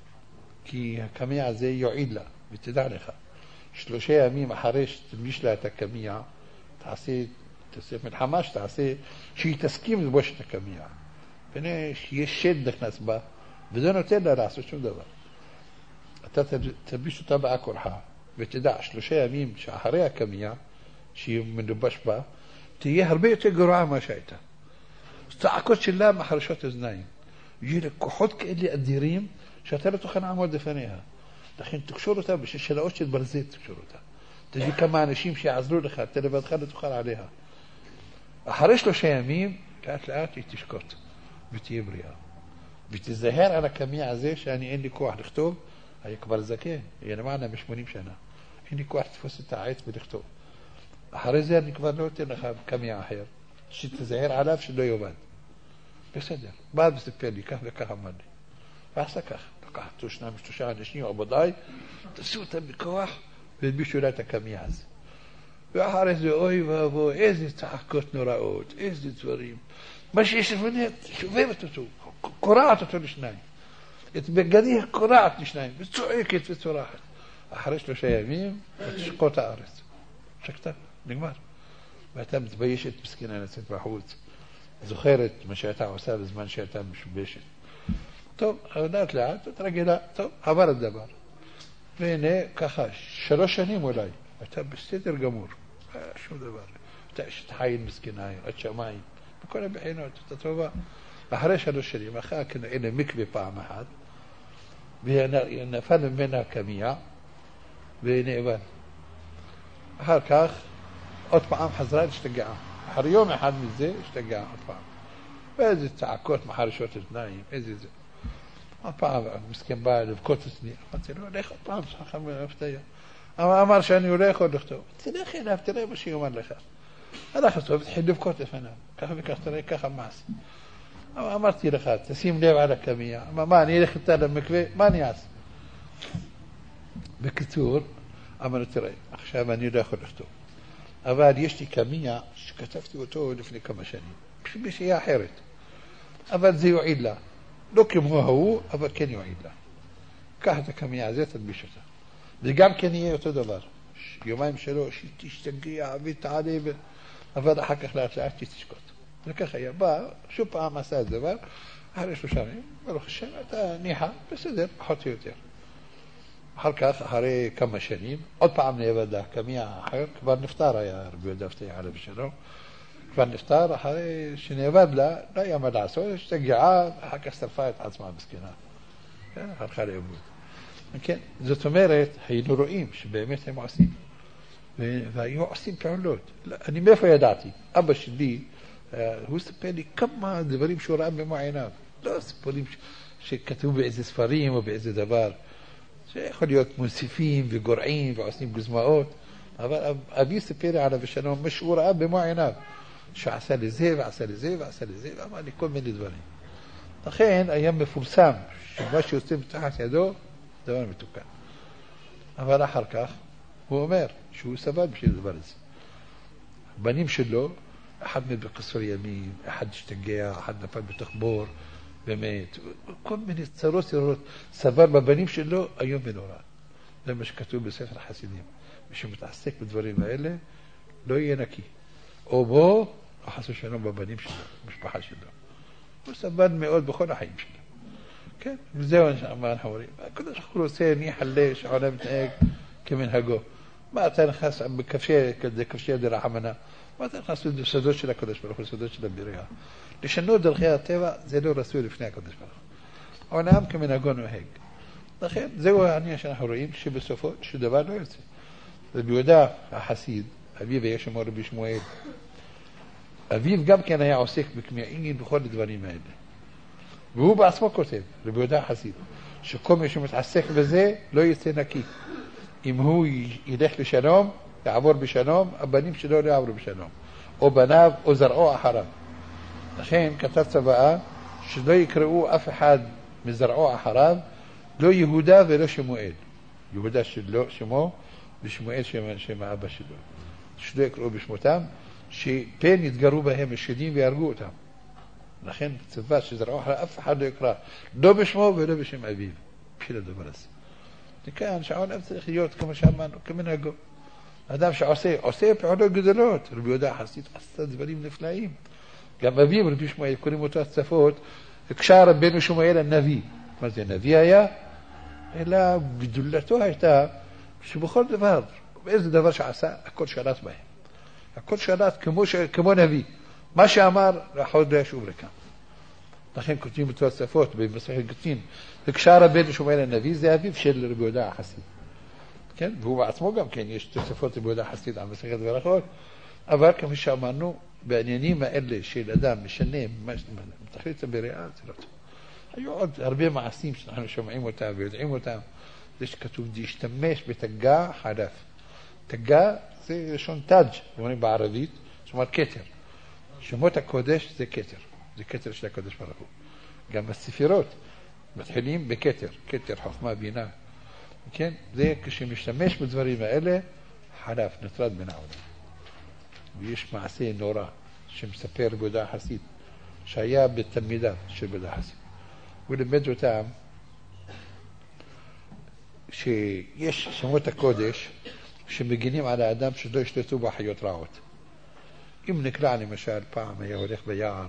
כי הקמיע הזה יועיד לה, ותדע לך. שלושה ימים אחרי שתלביש לה את הקמיע, תעשה, תעשה מלחמה שתעשה, שהיא תסכים לבוש את הקמיע. פני שיש שד נכנס בה, וזה נותן לה לעשות שום דבר. אתה תלביש אותה בעקורחה, ותדע, שלושה ימים שאחרי הקמיע, שהיא מנובש בה, תהיה הרבה יותר גרועה מה שהייתה. צעקות שלה מחרשות אוזניים. יהיו לה כוחות כאלה אדירים, שאתה לא תוכל לעמוד לפניה. לכן תקשור אותה בשלאות של ברזל, תקשור אותה. תביא כמה אנשים שיעזרו לך, אתה לבדך לא תוכל עליה. אחרי שלושה ימים, לאט לאט היא תשקוט, ותהיה בריאה. ותזהר על הקמיע הזה שאני אין לי כוח לכתוב, היה כבר זקן, היה למעלה משמונים שנה. אין לי כוח לתפוס את העץ ולכתוב. אחרי זה אני כבר לא אתן לך קמיע אחר, שתזהר עליו שלא יובד. בסדר, בעד מספר לי, כך וכך אמר לי. ועשה כך, לקח אותו שניים ושלושה אנשים, עבודיי, תעשו אותם בכוח, והלבישו לה את הקמיע הזה. ואחרי זה, אוי ואבוי, איזה צעקות נוראות, איזה דברים. מה שיש לפני, שובבת אותו, קורעת אותו לשניים. את בגדיה קורעת לשניים, וצועקת וצורחת. אחרי שלושה ימים, תשקוט הארץ. שקטה, נגמר. ואתה מתביישת מסכנה לצאת בחוץ. זוכרת מה שאתה עושה בזמן שאתה משובשת. טוב, לאט לאט, את רגילה, טוב, עבר הדבר. והנה, ככה, שלוש שנים אולי, אתה בסדר גמור. שום דבר. אתה אשת חיל מסכנה, עד שמיים. בכל הבחינות, אתה טובה. ואחרי שלוש שנים, אחרי כנראה מקווה פעם אחת, ונפל ממנה קמיע, ונאבד. אחר כך, עוד פעם חזרה להשתגעה. אחרי יום אחד מזה, השתגעה עוד פעם. ואיזה צעקות מחרשות אוזניים, איזה זה. עוד פעם, מסכן בא לבכות אצלי. אמרתי לו, לך עוד פעם, שחר מהפתיה. אמר שאני הולך עוד לכתוב. תלך אליו, תראה מה שיאמר לך. הלך לכתוב, תחיל לבכות לפניו. ככה וכך, תראה ככה מעשה. אמרתי לך, תשים לב על הקמיע. אמר, מה, אני אלך איתה למקווה? מה אני אעשה? בקיצור, אמר, תראה, עכשיו אני לא יכול לכתוב. אבל יש לי קמיע שכתבתי אותו לפני כמה שנים. בשביל אחרת. אבל זה יועיד לה. לא כמו הוא, אבל כן יועיד לה. קח את הקמיע הזה, תלביש אותה. וגם כן יהיה אותו דבר. יומיים שלוש, תשתגע ותעלה, אבל אחר כך לאט לאט תשקוט. וכך היה בא, שוב פעם עשה את דבר, אחרי שלושה ימים, ברוך השם, אתה ניחה, בסדר, פחות או יותר. אחר כך, אחרי כמה שנים, עוד פעם נאבד להקמיה אחר, כבר נפטר היה רבי יהודה הפתאי עליו שלום, כבר נפטר, אחרי שנאבד לה, לא היה מה לעשות, השתגעה, אחר כך שרפה את עצמה המסכנה. כן, הלכה לאיבוד. כן, זאת אומרת, היינו רואים שבאמת הם עושים, והיו עושים פעולות. אני מאיפה ידעתי? אבא שלי, הוא ספר לי כמה דברים שהוא ראה במו עיניו. לא סיפורים שכתבו באיזה ספרים או באיזה דבר. שיכול להיות מוסיפים וגורעים ועושים גזמאות. אבל אבי ספר לי עליו ושלום, מה שהוא ראה במו עיניו. שעשה לזה ועשה לזה ועשה לזה, ואמר לי כל מיני דברים. לכן היה מפורסם שמה שעושה בתחת ידו, דבר מתוקן. אבל אחר כך הוא אומר שהוא סבל בשביל הדבר הזה. הבנים שלו, אחד מת בקסר ימים, אחד השתגע, אחד נפל בתוך בור, באמת, כל מיני צרות צרות, סבל בבנים שלו היום ונורא. זה מה שכתוב בספר החסידים. מי שמתעסק בדברים האלה, לא יהיה נקי. או בו, חס ושלום בבנים שלו, במשפחה שלו. הוא סבל מאוד בכל החיים שלו. כן, וזהו מה אנחנו אומרים. הקדוש ברוך הוא עושה ניחא ליה שהעולם מתנהג כמנהגו. מה אתה נכנס בכבשי ידי רחמנא? מה אתה נכנס לסודות של הקדוש ברוך הוא, לסודות של הבריאה? לשנות דרכי הטבע זה לא רצוי לפני הקדוש ברוך הוא. העולם כמנהגו נוהג. לכן זהו העניין שאנחנו רואים שבסופו של דבר לא יוצא. רבי יהודה החסיד, אביו היה שמו רבי שמואל. אביו גם כן היה עוסק בקמיעין בכל הדברים האלה. והוא בעצמו כותב, רבי יהודה החסיד, שכל מי שמתעסק בזה לא יצא נקי. אם הוא ילך לשלום, יעבור בשלום, הבנים שלו לא יעברו בשלום. או בניו או זרעו אחריו. לכן כתב צוואה שלא יקראו אף אחד מזרעו אחריו, לא יהודה ולא שמואל. יהודה שלו, שמו, ושמואל שם האבא שלו. שלא יקראו בשמותם, שפן יתגרו בהם השדים ויהרגו אותם. לכן צוואה שזרעו אחריו, אף אחד לא יקרא, לא בשמו ולא בשם אביו. בשביל הדבר הזה. וכאן שהעולם צריך להיות, כמו שאמרנו, כמנהגו. אדם שעושה, עושה פעולות גדולות. רבי יהודה החסיד עשה דברים נפלאים. גם אביו, רבי שמואל, קוראים אותו הצפות, הקשה רבנו שמואל הנביא. מה זה נביא היה? אלא גדולתו הייתה שבכל דבר, באיזה דבר שעשה, הכל שלט בהם. הכל שלט כמו, ש... כמו נביא. מה שאמר, עוד לא ישוב לכאן. לכן כותבים אותו הצפות במסכת גיטין. הקשה רבנו שמואל הנביא, זה אביו של רבי יהודה החסיד. כן? והוא בעצמו גם כן, יש תוספות רבי יהודה החסיד על מסכת ברכות. אבל כמו שאמרנו, בעניינים האלה של אדם משנה, מתחליט הבריאה, זה לא טוב. היו עוד הרבה מעשים שאנחנו שומעים אותם ויודעים אותם. זה שכתוב, להשתמש בתגה חלף. תגה זה לשון תג', אומרים בערבית, זאת אומרת כתר. שמות הקודש זה כתר. זה כתר של הקודש ברוך הוא. גם הספירות מתחילים בכתר. כתר, חוכמה, בינה. כן? זה כשמשתמש בדברים האלה, חלף, נטרד מן העולם. ויש מעשה נורא שמספר רבי יהודה החסיד, שהיה בתלמידיו של רבי יהודה החסיד. הוא לימד אותם שיש שמות הקודש שמגינים על האדם שלא ישלטו בחיות רעות. אם נקלע למשל פעם היה הולך ביער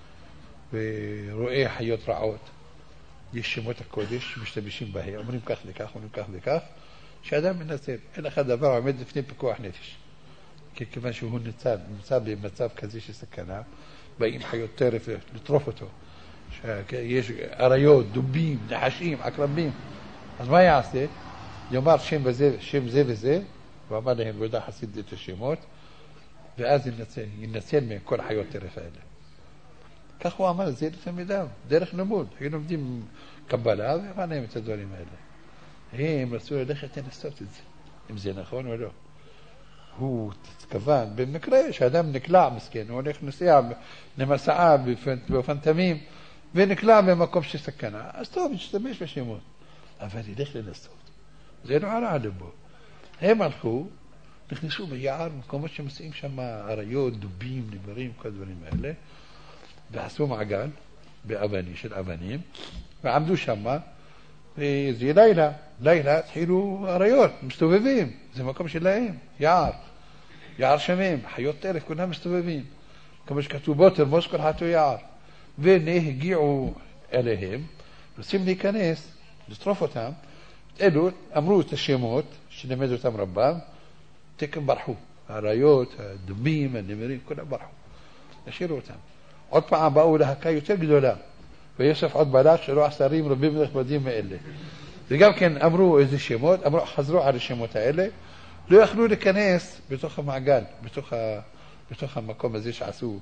ורואה חיות רעות, יש שמות הקודש שמשתמשים בהם, אומרים כך וכך, אומרים כך וכך, שאדם מנצל, אין אחד דבר עומד לפני פיקוח נפש. כיוון שהוא נמצא, נמצא במצב כזה של סכנה, באים חיות טרף לטרוף אותו. יש אריות, דובים, נחשים, עקרבים. אז מה יעשה? יאמר שם וזה, שם זה וזה, הוא אמר להם, הוא יודע חסיד את השמות, ואז ינצל, ינצל מהם כל החיות טרף האלה. כך הוא אמר, זה לתלמידיו, דרך לימוד. היו לומדים קבלה, ואמר להם את הדברים האלה. הם רצו ללכת לנסות את זה, אם זה נכון או לא. הוא התכוון, במקרה שאדם נקלע מסכן, הוא הולך נוסע למסעה באופן תמים, ונקלע במקום של סכנה, אז טוב, ישתמש בשמות. אבל ילך לנסות. זה לא עלה לבו. הם הלכו, נכנסו ביער, במקומות שמסעים שם אריות, דובים, נמרים, כל הדברים האלה, ועשו מעגל באבנים, של אבנים, ועמדו שם, וזה לילה, לילה התחילו אריות, מסתובבים, זה מקום שלהם, יער, יער שמם, חיות טרף, כולם מסתובבים. כמו שכתוב בו תרמוס כל חתו יער. והנה הגיעו אליהם, רוצים להיכנס, לטרוף אותם, אלו אמרו את השמות שנמד אותם רבם, תקם ברחו. האריות, הדמים, הנמרים, כולם ברחו. השאירו אותם. עוד פעם באו להקה יותר גדולה, ויוסף עוד בלט שלא עשרים רבים נכבדים מאלה. וגם כן אמרו איזה שמות, אמרו, חזרו על השמות האלה, לא יכלו להיכנס בתוך המעגל, בתוך, ה, בתוך המקום הזה שעשו,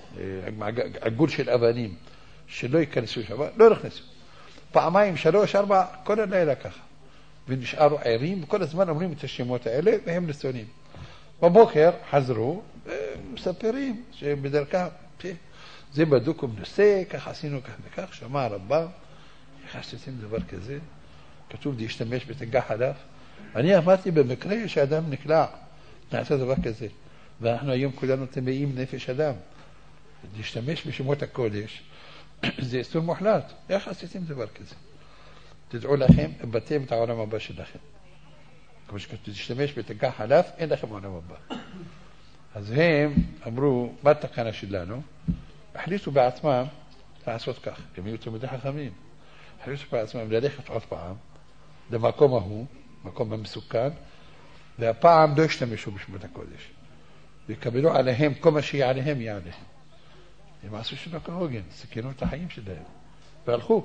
עגול של אבנים, שלא ייכנסו שם, לא נכנסו. פעמיים, שלוש, ארבע, כל הלילה ככה. ונשארו ערים, וכל הזמן אומרים את השמות האלה, והם ניצונים. בבוקר חזרו, ומספרים שבדרכם, זה בדוק ומנוסה, כך עשינו כך וכך, שמע רבה, איך עשיתם דבר כזה? כתוב להשתמש בתגח חלף. אני אמרתי במקרה שאדם נקלע, נעשה דבר כזה. ואנחנו היום כולנו טמאים נפש אדם. להשתמש בשמות הקודש, זה איסור מוחלט. איך עשיתם דבר כזה? תדעו לכם, הבאתם את העולם הבא שלכם. כמו שכתוב, להשתמש בתגח חלף, אין לכם עולם הבא. אז הם אמרו, מה התקנה שלנו? החליטו בעצמם לעשות כך. הם היו תלמידי חכמים. החליטו בעצמם ללכת עוד פעם למקום ההוא, מקום המסוכן, והפעם לא השתמשו בשמות הקודש. ויקבלו עליהם, כל מה שיהיה עליהם יהיה עליהם. הם עשו שלא כהוגן, סכנו את החיים שלהם. והלכו.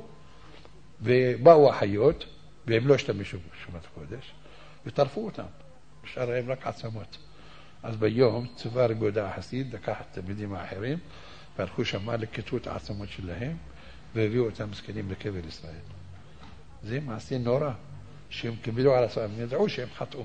ובאו החיות, והם לא השתמשו בשמות הקודש, וטרפו אותם. נשאר להם רק עצמות. אז ביום צבא רבודה החסיד, לקח את התלמידים האחרים, והלכו שמה לקטו את העצמות שלהם, והביאו אותם מסכנים לקבר ישראל. זה מעשה נורא, שהם קבלו על עצמם, הם ידעו שהם חטאו.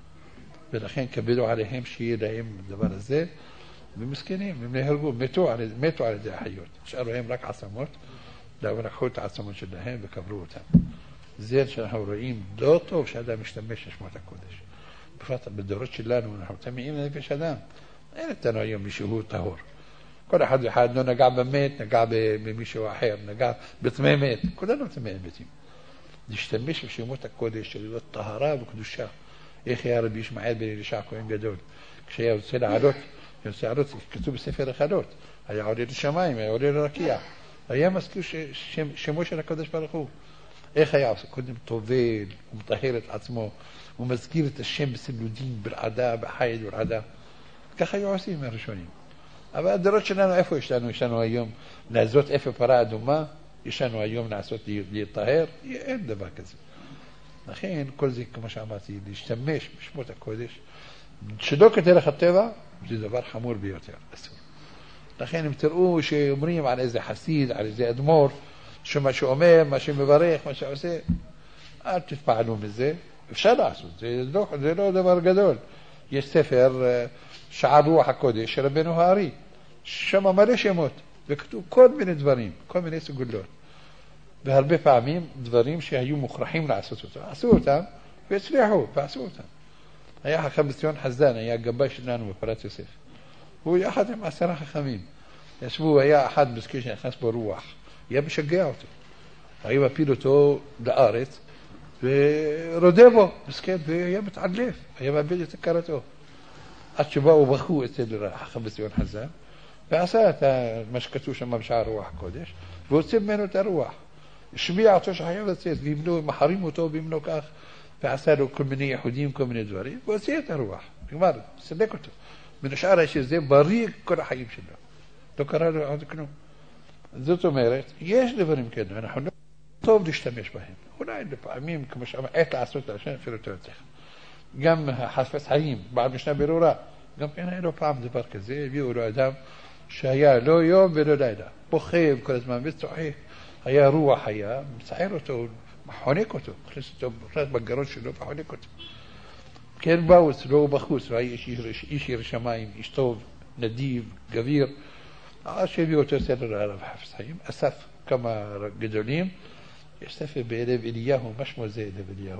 ולכן קבלו עליהם שיהיה להם דבר הזה, ומסכנים, הם נהרגו, מתו על, מתו על ידי החיות. נשארו להם רק עצמות, לקחו את העצמות שלהם וקברו אותם. זה שאנחנו רואים לא טוב שאדם משתמש לשמות הקודש. בפרט בדורות שלנו אנחנו טמאים נפש אדם. אין איתנו היום מישהו טהור. כל אחד ואחד לא נגע במת, נגע במישהו אחר, נגע בטמא מת. כולנו טמאי מתים. להשתמש בשמות הקודש של להיות טהרה וקדושה. איך היה רבי ישמעאל בן אלישע כהן גדול? כשהיה רוצה לעלות, יוצא לעלות, כתוב בספר החלות, היה עולה לשמיים, היה עולה לרקיע. היה מזכיר שמו של הקדוש ברוך הוא. איך היה עושה? קודם טובל, הוא מטהר את עצמו, הוא מזכיר את השם בסילודין, ברעדה, בחיל ורעדה. ככה היו עושים הראשונים. אבל הדורות שלנו, איפה יש לנו? יש לנו היום לעזות איפה פרה אדומה, יש לנו היום לעשות להתטהר, אין דבר כזה. לכן, כל זה, כמו שאמרתי, להשתמש בשמות הקודש, שלא כדרך הטבע, זה דבר חמור ביותר, אסור. לכן, אם תראו שאומרים על איזה חסיד, על איזה אדמו"ר, שמה שאומר, מה שמברך, מה שעושה, אל תתפעלו מזה, אפשר לעשות, זה לא, זה לא דבר גדול. יש ספר, שער רוח הקודש, של רבנו הארי, שם מלא שמות, וכתוב כל מיני דברים, כל מיני סגולות. והרבה פעמים דברים שהיו מוכרחים לעשות אותם, עשו אותם, והצליחו, ועשו אותם. היה חכם בציון חסדן, היה גבאי שלנו בפרת יוסף. הוא יחד עם עשרה חכמים. ישבו, היה אחד מסכים שנכנס בו רוח, היה משגע אותו. היה מפיל אותו לארץ, ורודה בו, מסכן, והיה מתעלף, היה מאבד את הכרתו. עד שבאו ובכו אצל חכם בציון חסדן, ועשה את מה שכתוב שם בשער רוח הקודש, והוציא ממנו את הרוח. השמיע אותו שחייב לצאת, וימנו, מחרים אותו, וימנו כך, ועשה לו כל מיני יחודים, כל מיני דברים, והוציא את הרוח. כלומר, סלק אותו. ונשאר שזה בריא כל החיים שלו. לא קרה לו עוד כלום. זאת אומרת, יש דברים כאלה, אנחנו לא טוב להשתמש בהם. אולי לפעמים, כמו שאמר, עת לעשות להשם, אפילו תוצך. גם חפץ חיים, בעד משנה ברורה, גם כן היה לו פעם דבר כזה, הביאו לו אדם שהיה לא יום ולא לילה. בוכה כל הזמן וצוחק. היה רוח היה, מצער אותו, חונק אותו, מכניס אותו, מכניס בגרון שלו וחונק אותו. כן באו אצלו בחוץ, היה איש ירא שמיים, איש טוב, נדיב, גביר, אז שהביאו אותו סדר עליו חפץ חיים, אסף כמה גדולים, יש ספר בלב אליהו, מה שמו זה לב אליהו?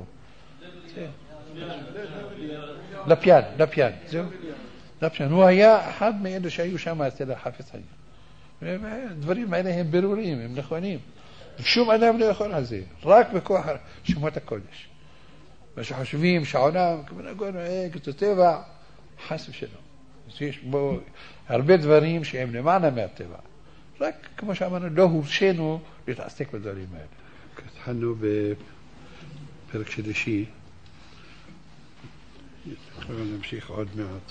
לפיין, לפיין, זהו? לפיין, הוא היה אחד מאלה שהיו שם אצל החפץ חיים. הדברים האלה הם ברורים, הם נכונים. שום אדם לא יכול על זה, רק בכוח שמות הקודש. مش حشوفים שעונה, כמנהגנו, כתוטבע, חס ושלום. יש בו הרבה דברים שהם למעלה מהטבע. רק כמו שאמרנו, לא הורשינו להתעסק בדברים האלה. התחלנו בפרק שלישי, יכולנו להמשיך עוד מעט.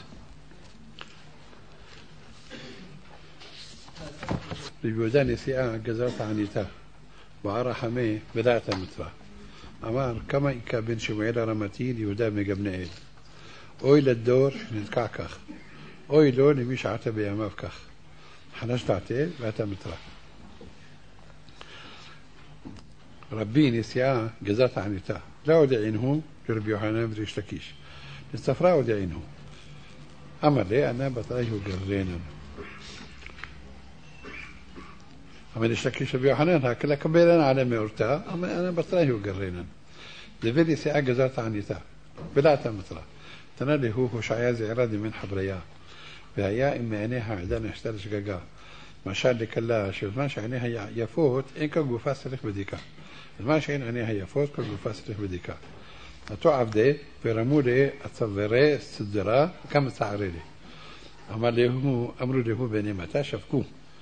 רבי יהודה נשיאה גזר תעניתה, בער החמי בדעת המצווה. אמר, כמה איכה בן שמואל הרמתי ליהודה מגבנאל. אוי לדור שנתקע כך, אוי לו למי שעתה בימיו כך. חנש דעתה ואתה מתרה. רבי נשיאה גזר תעניתה, לא הודיעינו לרבי יוחנן וריש לקיש. לספרה הודיעינו. אמר לי, אנא בתראי הוא גררנן. אמר ריש לקיש רבי יוחנן, הכלה קבלן עלי מאורתה, אמר אנא בתראי הוא גררנן. דבי נשיאה גזר תעניתה, ולא אתה מתרה. תנה לי הוא הושעיה זעירה דמן חבריה. והיה אם מעיניה עדן השתה לשגגה. משל לכלה שבזמן שעיניה יפות אין כל גופה צריך בדיקה. בזמן שאין עיניה יפות כל גופה צריך בדיקה. עתו עבדי ורמו לי הצווארי סדרה כמה צערי לי. אמר להו, אמרו להו בני מתי שבקו.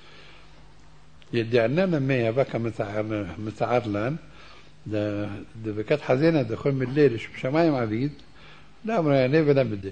ידענה למי יבא כמה מצער לן דבקת חזינה דכל מליל שבשמיים עביד לא אמרו יענה ולא בדי.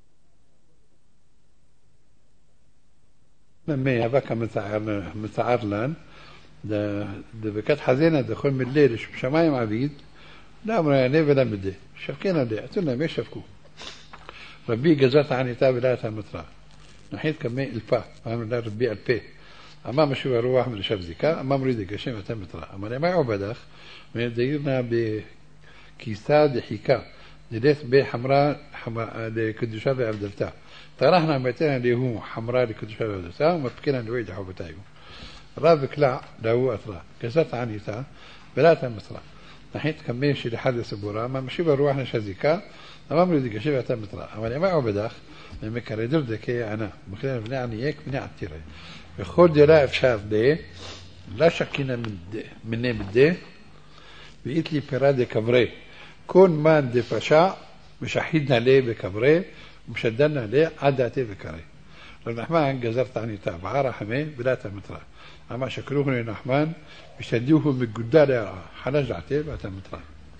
למי יבא כמה מצער לן דבקת חזינה דכל מליל שבשמיים עביד לא אמרו יענה ולא בדי. שבקין עלי, אתון להם שבקו. רבי גזרת עניתה ולאת המטרה. נחית כמי אלפה, אמרו לה רבי אלפה. أما مشوا روح من شاب زكاة أما مريد القشيم أتم ترى أما لما يعبدخ من ديرنا بكيسة دحيكة نديت بحمراء حمراء لكدوشة بعبدلتا طرحنا متنا اللي هو حمراء لكدوشة بعبدلتا وما بكينا نويد حوبتايو رابك لا له أطرى كسرت عنيتا بلا تم ترى نحيت كميشي لحدث بورا أما مشوا روح من شاب زكاة أما مريد القشيم أتم ترى أما لما يعبدخ من مكان دردكي أنا مخلينا بنعني يك بنعت تيري بخور دلاء افشار دي لا شكينا من دي مني من دي بقيت لي برادة كبري كون مان دي فشاع مشاحيدنا ليه بكبري ومشدلنا ليه عداتي بكري الرحمن جزرت عني تابعا رحمي بلا تمترا اما شكروه للرحمن بشديوه من قدال حنجعتي بلا تمترا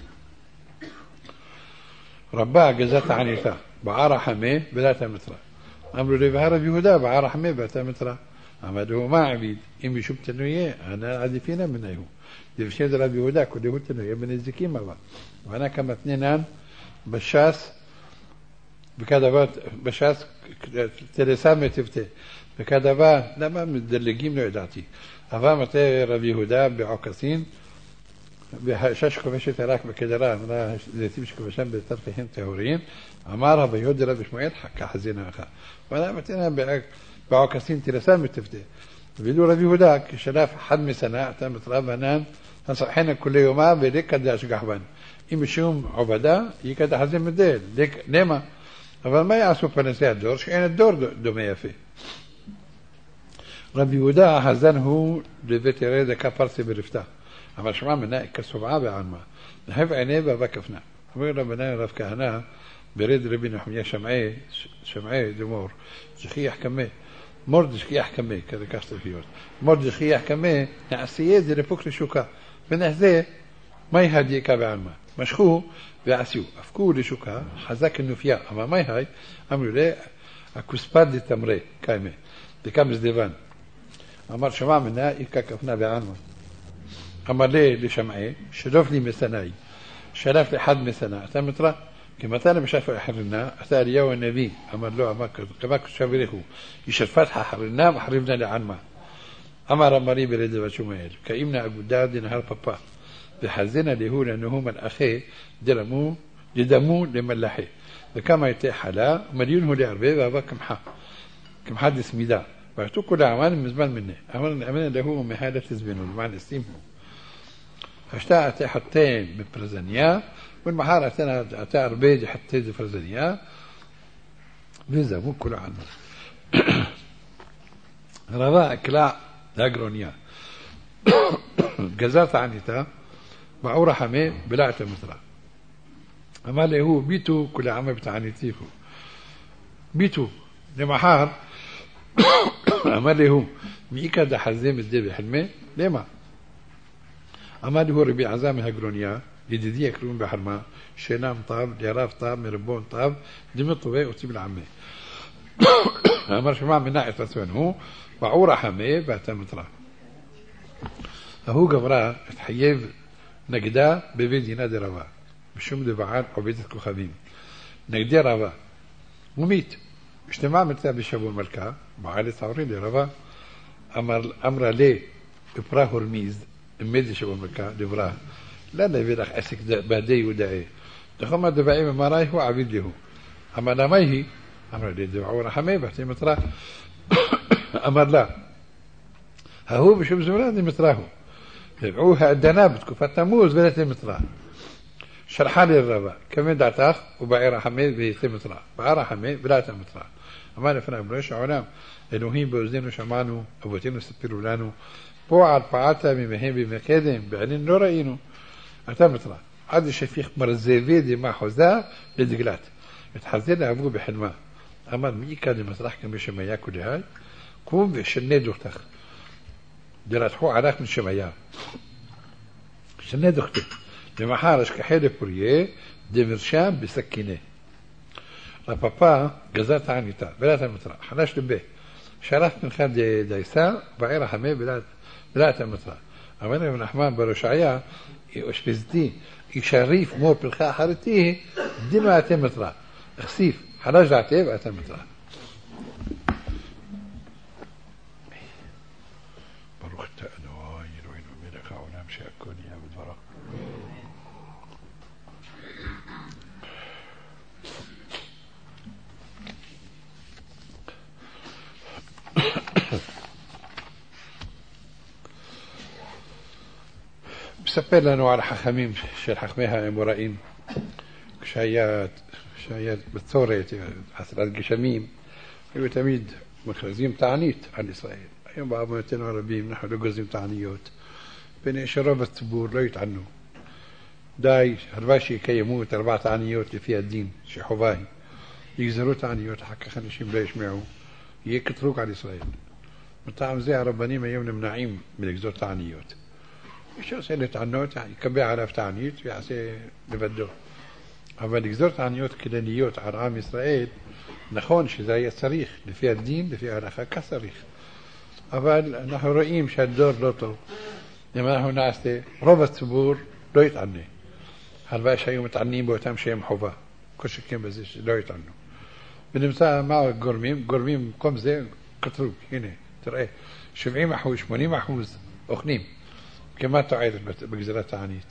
ربا جزرت عني تابعا رحمي بلا تمترا امرو لي بهرب يهودا بعا رحمي بلا تمترا عمله ما عبيد إم يشوف تنويه أنا عادفين من أيه دفشين درب يهودا كل يهود تنويه من الزكي مرة وأنا كما اثنين بشاس بكذا بشاس تلسام تفتي بكذا لما مدلقين نعداتي أفهمت رب يهودا بعكسين بشاش كفشة تراك بكدران لا زيتيمش كفشان بطرفهم تهورين عمارها بيهود رب شمعين حكا حزينة أخا وأنا متنا بعك بعكسين تلسام تفتي بيقولوا ربي هداك شلاف حد مسنا تم طلب هنان هنصحينا كل يوم بليك قد أشجحبان يمشيهم عبدا يكاد حزين مديل ليك نيمة אבל מה יעשו פרנסי הדור? שאין הדור דומה יפה. רבי יהודה הזן הוא לבית ירד דקה פרסי ברפתה. אבל שמע מנה כסובעה בעלמה. נהב עיני ואבא כפנה. אומר רבנה רב כהנא ברד רבי נחמיה שמעי, שמעי דמור, זכיח כמה, מור דשכיח כמה, כזה קשת לפיות. מור דשכיח כמה, נעשייה זה לפוק לשוקה. ונחזה, מה יהדיקה בעלמה? משכו ועשיו, הפקו לשוקה, חזק הנופייה. אבל מה היא? אמרו לי, הכוספת דתמרה, קיימה, דקם זדבן. אמר שמע מנה, איכה כפנה בעלמה. אמר לי לשמעי, שלוף לי מסנאי, שלף לחד מסנא. אתה מתרא? כי מתי למשפע חרנה, אתה אליהו הנביא, אמר לו, אמר כמה כשבריחו, ישרפת חרנה וחריבנה לעלמה. אמר אמרי ברד ושומעאל, כאימנה אגודה דנהר פפה, וחזינה להו לנהו מלאכי, דרמו, דדמו למלאכי. וכמה הייתה חלה, מליון לערבה ואהבה כמחה, כמחה דסמידה. ועשו כל העמל מזמן מנה. אמר נאמנה להו מהלה תזבנו, למען אסתימו. השתה אתה חטא בפרזניה, والمحارة أتنا أتى أربيد حتى ذي فرزانية بيزامو كل عنه رضاء كلا لاجرونيا جزات عنيتا بعورة حمي بلعت مصرع אמר לי הוא ביטו כולי עמה בתעניתיכו ביטו למחר אמר לי הוא מאיקה דחזם את זה בחלמי למה אמר לי הוא רבי עזם מהגרוניה ידידי יקרון בחרמה שינם טב לירב טב מרבון טב דמי טובה אותי בלעמי אמר שמע מנע את עצמן הוא ועור החמי ואתה מטרה ההוא גמרה התחייב נגדה בבית דינה דרבה בשום דבען עובדת כוכבים נגדי רבה ומית اجتماع متى بشابو الملكة معالي صورين لربا أمر أمر لي إبراه رميز ميد شابو الملكة لبراه لا لا بيرخ أسك بهدي ودعي دخل دبعي ما رايه هو عبيد له أما لا ما هي أمر لي دبعو رحمي بحتي متراه أمر لا هو بشوف زولادي متراه دبعوها الدناب تكفى تموز بلاتي متراه شرحالي الربا كمين دعتاخ وبعير حمي بيتي متراه بعير حمي بلاتي متراه أما نفنا بلوش علام إلهين بوزدين وشمانو أبوتين وستبيرو لانو بوع البعاتا بمهين بمكادم بعلين لو رأينو أتا متراه عاد الشفيخ مرزيفي دي ما حوزا لدقلات يتحزين أبوه بحلماء أما ميكا دي مطرح كان بشما ياكو لهاي كون بشني دوختخ دلات حو عراك من شمايا شني دوختخ لما حارش كحيلة بوريه دي مرشام بسكينه لبابا جزات عنيتا بلات المطرح حلاش لبيه شرفت من خالد دايسا بعيرة حمي بلات بلات المطرح أمانا من أحمان بروشعيا يشبزدي يشريف مو بالخاء حرتيه دي ما أتي مطرح خسيف حلاش دعتيه بأتي مطرح بروخ تأنواي روين وميلك عونام شاكوني يا بالبرا بسبب لنا على حخميم شيل حخميها امورائين شايات شايات بتصورة حسرات جشميم يقول تميد مخرزيم تعنيت عن إسرائيل أيام بعض مئتين عربيين نحن لقزيم تعنيوت بين شرابة تبور لا يتعنوا داي هرباشي كي يموت أربعة تعنيوت اللي فيها الدين شي حباهي يجزروا تعنيوت حكا خلي شي بلا يشمعوا يكتروك على إسرائيل مطعم زي رباني ما يوم منعيم من يجزر تعنيوت شو سألة تعنوت يكبع على تعنيت يعسي لبدو أما يجزر تعنيوت كلانيوت عرام إسرائيل نخونش زي الصريخ اللي فيها الدين اللي فيها رخا كصريخ أما نحن رئيم شادور لوطو لما نحن نعستي ربط سبور لو يتعني هل شيء متعنين بوتام شيء محوفا كل شيء كان بزيش لو يتعنوا بنمسا معه قرميم قرميم قمزة كتروك هنا ترى شبعين محوش مني محوز أخنيم كما تعيد بجزرات تعنيت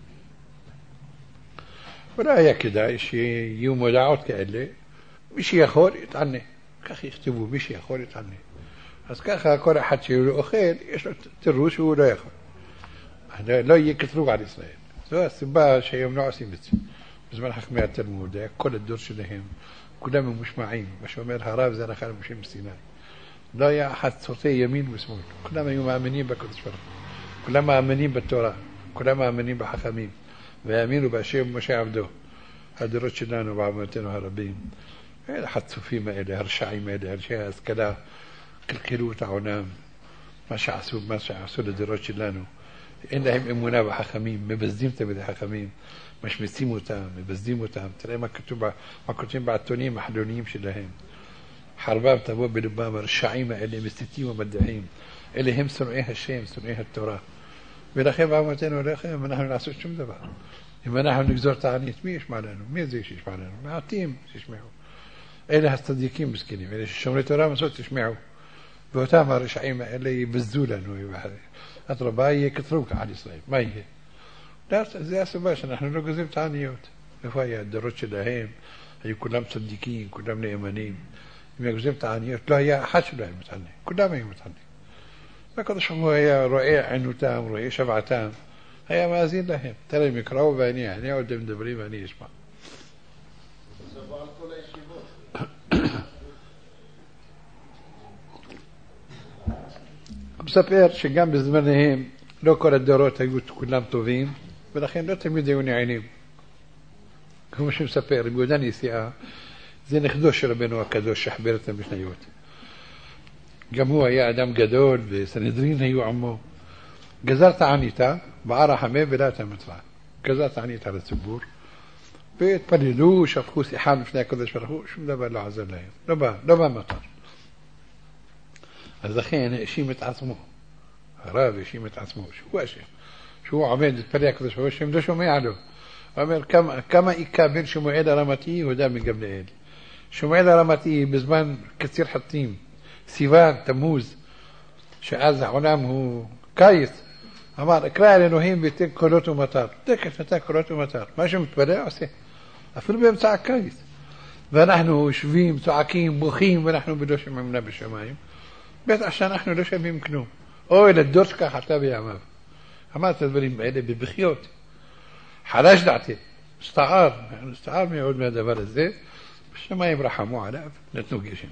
ولا هي كده شيء يوم ودعوت كأله مش يخور يتعني كأخي يكتبوا مش يخور يتعني بس كأخي كورة حد شيء أخير إيش تروش ولا يخور هذا لا يكتروك على إسرائيل سواء سبا شيء يمنع سيمت بزمان حكمية التلمود كل الدور شلهم كلهم مش معين مش عمر هراب زي أنا خالد مش مسيناي لا يا أحد صوتي يمين واسمون كلهم يوم آمنين بكتش فرق كلهم آمنين بالتوراة كلهم آمنين بحكمين ويامين وبشيء مش عبده هذا رشدان وبعمتين وهربين هذا حتى في ما إله هرشعي ما إله هرشعي كذا كل كيلو تعونام ما شعسوا ما شعسوا لدرجة إنهم إمونا بحكمين مبزدين تبدي حكمين مش مسيمو تام مبزدين تام ترى ما كتب ما كتب بعتوني محلونيم شلهم حرباب تبوا بلبام الشعيمة اللي مستتيم ومدعين اللي هم سنوئها الشيم سنوئها التوراة بلاخير بعمتين ولاخير ما نحن نعسوش شو مدبا إما نحن نجزر تعنيت ميش معلانو ميز زي شيش معلانو مع تيم يسمعوا إله هالصديقين مسكينين إلى الشمرة التوراة ما صوت يسمعوا بوتامر الشعيمة اللي يبزولا إنه يبحر أطلب هاي كتروك على إسرائيل ما هي لا زي سباش نحن نقزم تعنيوت فهي الدروتش دهيم هي كلهم صديقين كلهم نيمانين يقزم تعنيوت لا هي حش لا متعني كلهم هي متعني ما كنتش هو هي رؤية عنو تام رؤية شبع تام هي ما زين لهم ترى ميكرو باني يعني ودم دبري باني يسمع مسافر شجام بزمانهم لو كل الدورات يقول كلهم طوفين بالأخير لا تميد يوني عينيم כמו שמספר, רבי יהודה נשיאה, זה נכדו של רבנו הקדוש שחבר את המשניות. גם הוא היה אדם גדול, וסנהדרין היו עמו. גזר תעניתה, בער החמה ולא את המצווה. גזר תעניתה לציבור, והתפללו, שפכו שיחה לפני הקדוש ברוך הוא, שום דבר לא עזר להם. לא בא, לא בא מטר. אז לכן האשים את עצמו. הרב האשים את עצמו, שהוא אשם. שהוא עומד להתפלל הקדוש ברוך הוא, שהם לא שומע לו. הוא אומר, כמה, כמה איכה בין שמואל הרמתי, יהודה מגמליאל. שמואל הרמתי בזמן קציר חטים, סיוון, תמוז, שאז העולם הוא קיץ, אמר, אקרא אל אלוהים ויתן קולות ומטר. תקף נתן קולות ומטר. מה שמתפלל עושה. אפילו באמצע הקיץ. ואנחנו יושבים, צועקים, בוכים, ואנחנו בלא שמעמנה בשמיים. בטח שאנחנו לא שווים כלום. אוי, לדור שכך עתה בימיו. אמר את הדברים האלה בבכיות. חלש דעתי. הסתער. הסתער מאוד מהדבר הזה. בשמיים רחמו עליו, נתנו גשם.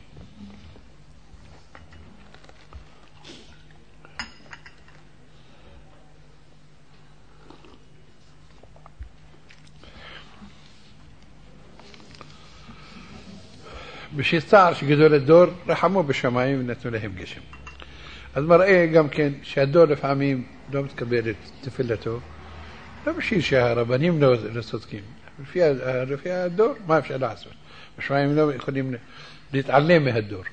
בשביל צער שגדול הדור, רחמו בשמיים ונתנו להם גשם. אז מראה גם כן שהדור לפעמים לא מתקבל את תפילתו, לא בשביל שהרבנים לא, לא צודקים. לפי, לפי הדור, מה אפשר לעשות? בשמיים לא יכולים להתעלם מהדור.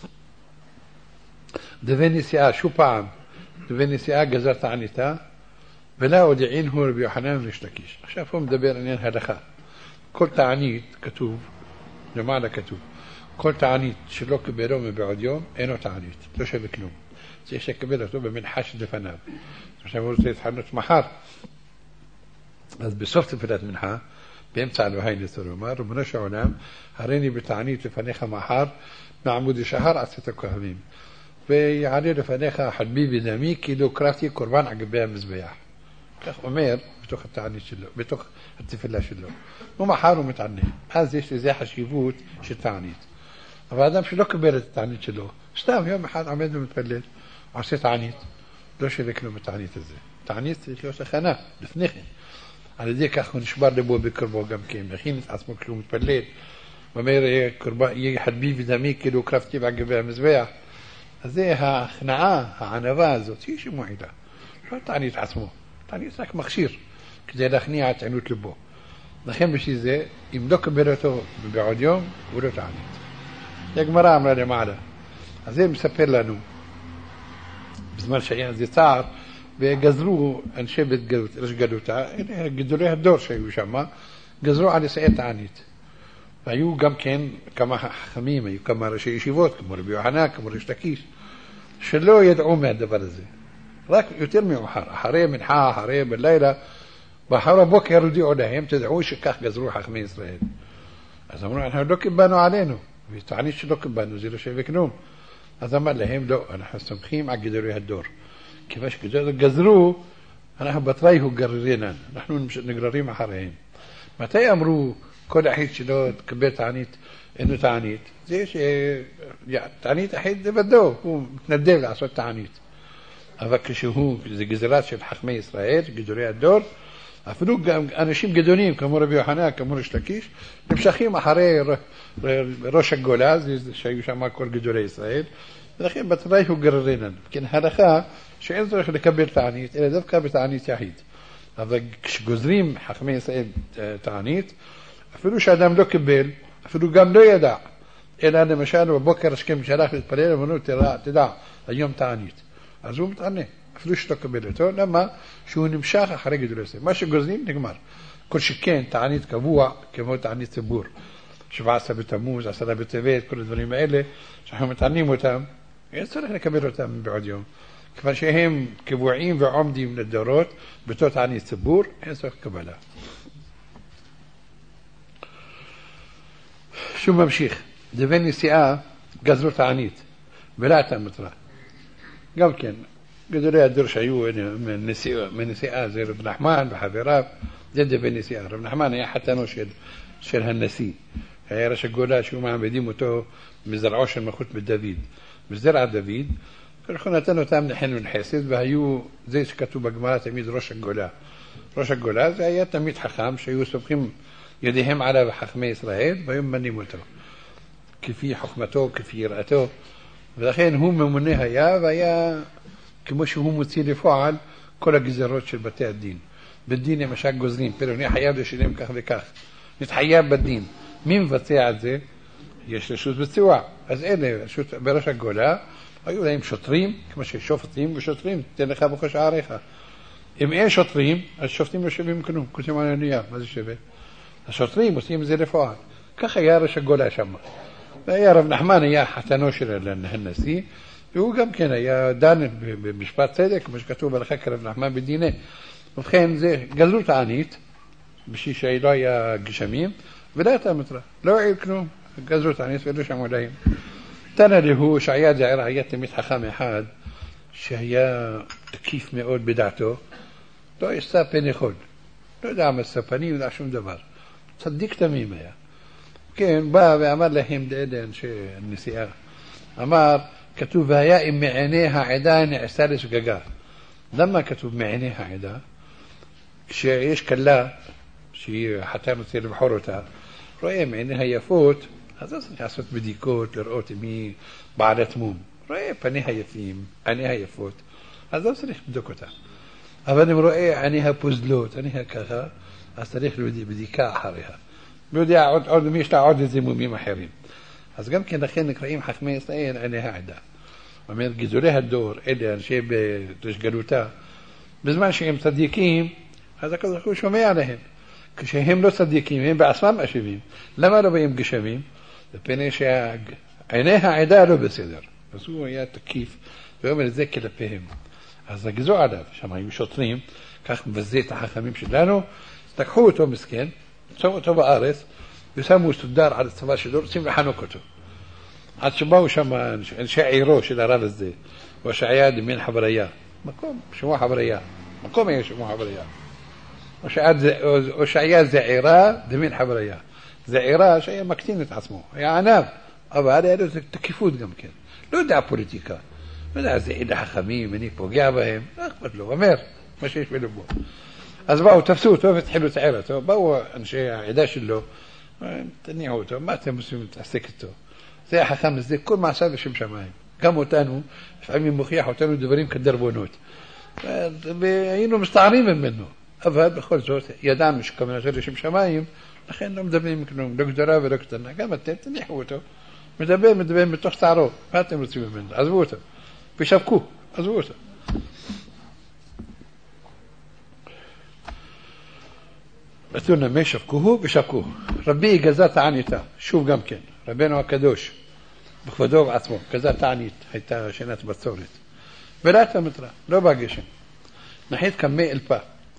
דבי נשיאה, שוב פעם, דבי נשיאה גזר תעניתה, ולא הודיעין הוא רבי יוחנן וריש לקיש. עכשיו הוא מדבר עניין הלכה. כל תענית כתוב, למעלה כתוב, כל תענית שלא קיבלו מבעוד יום, אינו תענית, לא שווה כלום. צריך שיקבל אותו במנחה שלפניו. עכשיו הוא רוצה להתחנות מחר. אז בסוף תפילת מנחה, באמצע אלוהי לסלומר, ריבונו של עולם, הריני בתענית לפניך מחר, מעמוד השחר עשית הכוכבים. ויעלה לפניך חביבי דמי, כאילו הקרבתי קורבן על גבי המזבח. כך אומר בתוך התענית שלו, בתוך התפילה שלו. ומחר הוא מתענה. אז יש לזה חשיבות של תענית. אבל האדם שלא קיבל את התענית שלו, סתם יום אחד עומד ומתפלל, עושה תענית, לא שווה כלום בתענית הזה. תענית צריך להיות הכנה, לפני כן. על ידי כך הוא נשבר לבו בקרבו גם כן, מכין את עצמו כשהוא מתפלל, ואומר, יהיה חביבי דמי, כאילו הקרבתי על גבי המזבח. אז זה ההכנעה, הענווה הזאת, היא שמועילה. לא תענית עצמו. תענית רק מכשיר, כדי להכניע את עינות לבו. לכן בשביל זה, אם לא קבל אותו בעוד יום, הוא לא תענית. זה הגמרא אמרה למעלה. אז זה מספר לנו, בזמן שהיה זה צער, וגזרו אנשי בית גלות, ראש גלותה, גדולי הדור שהיו שם, גזרו על נשיאי תענית. והיו גם כן כמה חכמים, היו כמה ראשי ישיבות, כמו רבי יוחנן, כמו ריש לקיש, שלא ידעו מהדבר הזה. רק יותר מאוחר, אחרי מנחה, אחרי בלילה, באחר הבוקר הודיעו להם, תדעו שכך גזרו חכמי ישראל. אז אמרו, אנחנו לא קיבלנו עלינו, ותענית שלא קיבלנו, זה לא שווה כלום. אז אמר להם, לא, אנחנו סומכים על גדולי הדור. כיוון שגדולי גזרו, אנחנו בתראי הוא גררינן, אנחנו נגררים אחריהם. מתי אמרו, כל יחיד שלא תקבל תענית, אינו תענית? זה שתענית יחיד לבדו, הוא מתנדב לעשות תענית. אבל כשהוא, זה גזירה של חכמי ישראל, גדולי הדור, אפילו גם אנשים גדולים, כמו רבי יוחנן, כמו ריש לקיש, נמשכים אחרי ראש הגולה, שהיו שם כל גדולי ישראל, ולכן בתראי הוא גררינן. כן, הלכה שאין צריך לקבל תענית, אלא דווקא בתענית יחיד. אבל כשגוזרים חכמי ישראל תענית, אפילו שאדם לא קיבל, אפילו גם לא ידע, אלא למשל בבוקר השכם שלח להתפלל, אמרו, תדע, תדע, היום תענית. אז הוא מתענה, אפילו שלא קיבל אותו, למה? שהוא נמשך אחרי גדולי ישראל. מה שגוזרים נגמר. כל שכן, תענית קבוע, כמו תענית ציבור. שבעה עשר בתמוז, עשרה בטבת, כל הדברים האלה, שאנחנו מתענים אותם, אין צריך לקבל אותם בעוד יום. כיוון שהם קבועים ועומדים לדורות, בתור תענית ציבור, אין צריך קבלה. שוב ממשיך, דבי נשיאה גזרו תענית, ולא את המטרה. גם כן, גדולי הדור שהיו מנשיאה, זה רב נחמן וחבריו, זה דבי נשיאה. רב נחמן היה חתנו של, של הנשיא. היה ראש הגולה שהיו מעמדים אותו מזרעו של מלכות בדוד. בזרע דוד, אנחנו נתנו אותם נחן ונחסד, והיו, זה שכתוב בגמרא תמיד ראש הגולה. ראש הגולה זה היה תמיד חכם שהיו סומכים ידיהם עליו חכמי ישראל, והיום מנים אותו. כפי חוכמתו, כפי יראתו, ולכן הוא ממונה היה, והיה כמו שהוא מוציא לפועל כל הגזרות של בתי הדין. בדין למשל גוזרים, פלוני חייב לשלם כך וכך. נתחייב בדין. מי מבצע את זה? יש רשות ביצוע. אז אלה, רשות, בראש הגולה, היו להם שוטרים, כמו ששופטים ושוטרים, תן לך בכל שעריך. אם אין שוטרים, אז שופטים לא שווים כלום, כותבים על הנייר, מה זה שווה? השוטרים עושים את זה לפועל. כך היה ראש הגולה שם. והיה רב נחמן, היה חתנו של הנשיא, והוא גם כן היה דן במשפט צדק, כמו שכתוב בהלכה כרב נחמן בדיני. ובכן, זה גזרות הענית, בשביל שלא היה גשמים, ולא הייתה מטרה. לא היה כלום, גזרות הענית ולא שמעו להם. תנא להו שהיה זעיר, היה תמיד חכם אחד, שהיה תקיף מאוד בדעתו, לא ישא פן אחד. לא יודע מה ספנים, לא יודע שום דבר. צדיק תמים היה. כן, בא ואמר להם לאלה אנשי הנסיעה. אמר, כתוב, והיה אם מעיני העדה נעשה לשגגה. למה כתוב מעיני העדה? כשיש כלה, שהיא חתן רוצה לבחור אותה, רואה מעיני היפות, אז לא צריך לעשות בדיקות, לראות אם היא בעלת מום. רואה פני היפים, עיני היפות, אז לא צריך לבדוק אותה. אבל אם רואה עיני הפוזלות, עיני ככה, אז צריך בדיקה אחריה. ויודע עוד, עוד, מי יש לה עוד איזה מומים אחרים. אז גם כן לכן נקראים חכמי ישראל עיני העדה. אומר, גדולי הדור, אלה אנשי בגלותה, בזמן שהם צדיקים, אז הקדוש ברוך הוא שומע עליהם. כשהם לא צדיקים, הם בעצמם אשמים. למה לא באים גשמים? בפני שעיני העדה לא בסדר. אז הוא היה תקיף, ואומר את זה כלפיהם. אז הגזו עליו, שם היו שוטרים, כך מבזה את החכמים שלנו, לקחו אותו מסכן, שמו אותו בארץ, ושמו סודר על הצבא שלו, רוצים לחנוק אותו. עד שבאו שם אנשי עירו של הרב הזה, ושעיה דמין חבריה, מקום, שמו חבריה, מקום היה שמו חבריה. ושעיה זעירה דמין חבריה. זעירה שהיה מקטין את עצמו, היה ענב, אבל היה לו תקיפות גם כן. לא יודע פוליטיקה, לא יודע, זה אלה חכמים, אני פוגע בהם, לא אכפת לו, אומר מה שיש בלבו. אז באו, תפסו אותו והתחילו לתער אותו, באו אנשי העדה שלו, תניעו אותו, מה אתם עושים להתעסק איתו? זה החכם הזה, כל מעשה בשם שמיים. גם אותנו, לפעמים מוכיח אותנו דברים כדרבונות. והיינו מסתערים ממנו. אבל בכל זאת, ידענו שכוונתו לשם שמיים, לכן לא מדברים כלום, לא גדולה ולא קטנה. גם אתם תניחו אותו. מדבר, מדבר בתוך צערו. מה אתם רוצים ממנו? עזבו אותו. ושבקו, עזבו אותו. בתונה מה שבקוהו ושבקוהו. רבי גזע תעניתה, שוב גם כן, רבנו הקדוש, בכבודו בעצמו, גזע תענית, הייתה שנת בצורת. ולא הייתה מטרה, לא בא גשם. נחית כמה אלפה.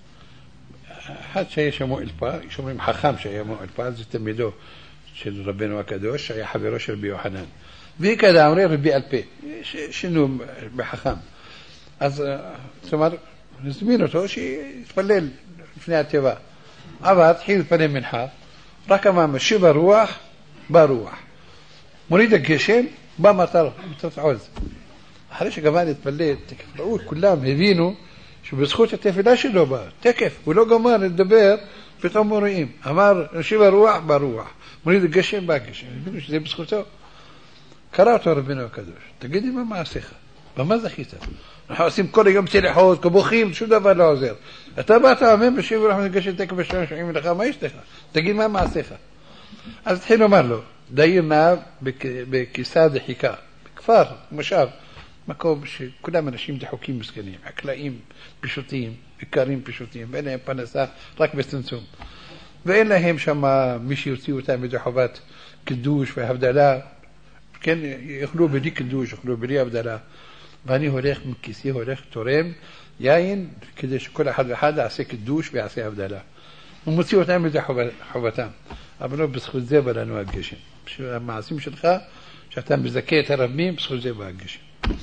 אחד שהיה שמו אלפה, שומעים חכם שהיה שמו אלפה, זה תלמידו של רבנו הקדוש, שהיה חברו של רבי יוחנן. והיא כדה אמרי רבי אלפה, שינו בחכם. אז, זאת אומרת, נזמין אותו שיתפלל לפני הטבע. אבל התחיל להתפלל מנחה, רק אמר משיב הרוח, בא רוח. מוריד הגשם, בא מטר, מטר עוז. אחרי שגמר להתפלל, תקף ראו, כולם הבינו שבזכות התפילה שלו בא, תקף, הוא לא גמר לדבר, פתאום רואים. אמר משיב הרוח, בא רוח. מוריד הגשם, בא הגשם. הבינו שזה בזכותו. קרא אותו רבינו הקדוש, תגידי מה מעשיך, במה זכית? אנחנו עושים כל היום צלחות, כבוכים, שום דבר לא עוזר. אתה באת, אמן, בשיב ורחמת הגשם תקף בשלם שומעים לך, מה יש לך? תגיד מה מעשיך. אז התחיל לומר לו, דאיר נא בכיסה דחיקה, בכפר, מושב, מקום שכולם אנשים דחוקים מסכנים, חקלאים פשוטים, עיקרים פשוטים, ואין להם פנסה רק בצמצום. ואין להם שם מי שיוציאו אותם מדי חובת קידוש והבדלה, כן, יאכלו בלי קידוש, יאכלו בלי הבדלה. ואני הולך מכיסי, הולך תורם יין, כדי שכל אחד ואחד יעשה קידוש ויעשה הבדלה. הוא מוציא אותם מדי חובתם. אבל לא בזכות זה בא לנו הגשם. בשביל המעשים שלך, שאתה מזכה את הרבים, בזכות זה בא הגשם.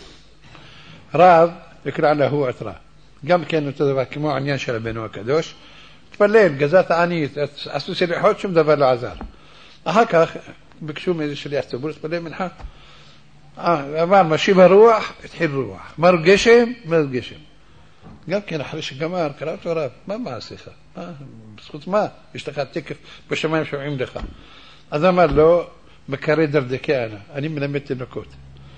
רב, יקרא lahu עטרה. גם כן אותו דבר, כמו העניין של רבנו הקדוש, תפלל, גזת הענית, עשו סליחות, שום דבר לא עזר. אחר כך, ביקשו מאיזה שליח ציבור, תפלל מנחה. אמר, משיב הרוח, התחיל רוח. מר גשם, מר גשם. גם כן אחרי שגמר, קרא אותו רב, מה מעשיך? מה, בזכות מה? יש לך תקף בשמיים שומעים לך. אז אמר לו, מקרא דרדקי אנא, אני מלמד תינוקות.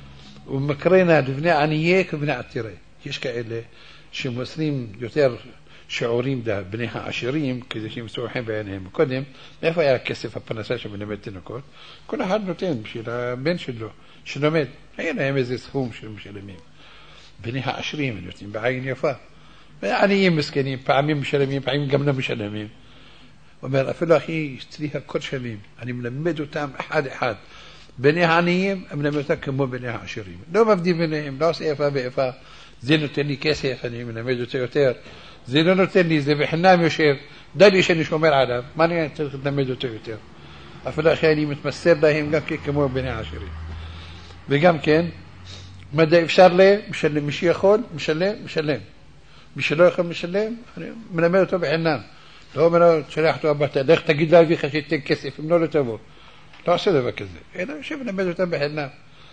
ומקרנה לבני עניי כבני עתירי. יש כאלה שמוסרים יותר שיעורים לבני העשירים, כדי שימצאו חן בעיניהם. קודם, מאיפה היה הכסף הפרנסה שמלמד תינוקות? כל אחד נותן בשביל הבן שלו, שלומד. היה להם איזה סכום של משלמים. בני העשירים הם נותנים בעין יפה. ועניים מסכנים, פעמים משלמים, פעמים גם לא משלמים. הוא אומר, אפילו אחי, אצלי הכל שווים. אני מלמד אותם אחד אחד. בני העניים, אני מלמד אותם כמו בני העשירים. לא מבדיל ביניהם, לא עושה איפה ואיפה. זה נותן לי כסף, אני מלמד אותו יותר. זה לא נותן לי, זה בחינם יושב. די לי שאני שומר עליו. מה אני צריך ללמד אותו יותר? אפילו אחי, אני מתמסר להם גם כמו בני העשירים. וגם כן, מדי אפשר להם, משלם, מי שיכול, משלם, משלם. מי שלא יכול משלם, אני מלמד אותו בחינם. לא אומר לו, תשלח אותו הביתה, לך תגיד לאביך שתיתן כסף, אם לא לא תבוא. לא עושה דבר כזה. אלא יושב ולמד אותם בחינם.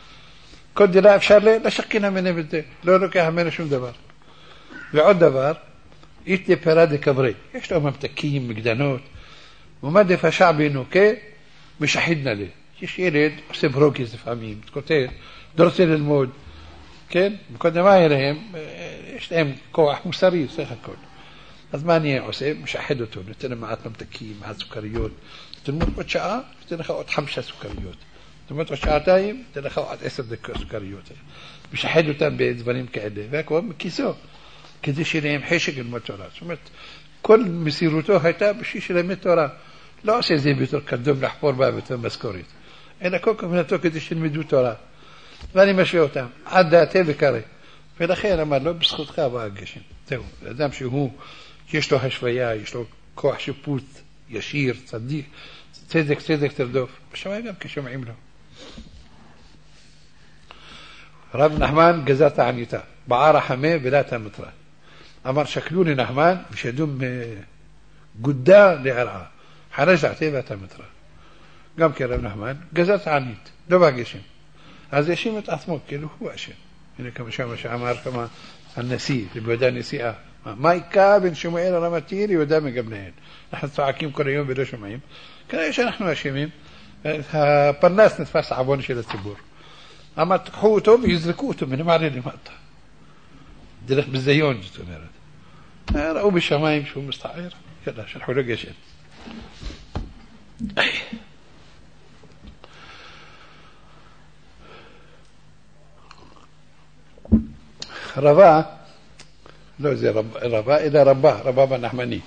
כל דירה אפשר לשכינה ממנו את זה. לא לוקח ממנו שום דבר. ועוד דבר, איתי פירה דקברי. יש לו ממתקים, מגדנות. ומדף השעב ינוקה, משחידנה לי. יש ילד, עושה ברוגז לפעמים, כותב, לא רוצה ללמוד. כן? מקודם מה היה להם? יש להם כוח מוסרי, צריך הכל. אז מה אני עושה? משחד אותו, נותן לו מעט ממתקים, מעט סוכריות. תלמוד עוד שעה, נותן לך עוד חמשה סוכריות. תלמוד עוד שעתיים, נותן לך עוד עשר דקות סוכריות. משחד אותם בדברים כאלה, והכל מכיסו, כדי שלהם חשק ללמוד תורה. זאת אומרת, כל מסירותו הייתה בשביל שלמד תורה. לא עושה זה בתור קדום לחפור בה בתור משכורת. אלא כל כוונתו כדי שלמדו תורה. ואני משווה אותם, עד דעתי וקרא. ולכן אמר לו, בזכותך בא הגשם. זהו, אדם שהוא, יש לו השוויה, יש לו כוח שיפוט, ישיר, צדיק, צדק, צדק תרדוף. בשמיים גם כשומעים לו. רב נחמן גזר תעניתה, בער החמה ולא תמטרה. אמר שקלו לנחמן ושדום גודה לערעה. חרש דעתי והתמטרה. גם כרב נחמן גזר תענית, לא בהגשם. אז ישים את עצמו, כאילו הוא אשם. הנה כמה שמה שאמר כמה הנשיא, ליהודה נשיאה. מה יקה בין שמואל הרמתי ליהודה מגבנהן? אנחנו צועקים כל היום ולא שומעים. כנראה שאנחנו אשמים. הפרנס נתפס עוון של הציבור. אמר, תקחו אותו ויזרקו אותו מנמעלה למטה. דרך בזיון, זאת אומרת. ראו בשמיים שהוא מסתער. יאללה, שלחו לו גשם. רבה, לא זה רב, רבה, אלא רבה, רבה בנחמני.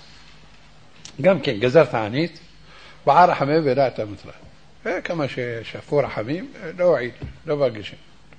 גם כן, גזר תענית, בער החמה ולא תמטרה. כמה ששפו רחמים, לא הועיל, לא בגשם.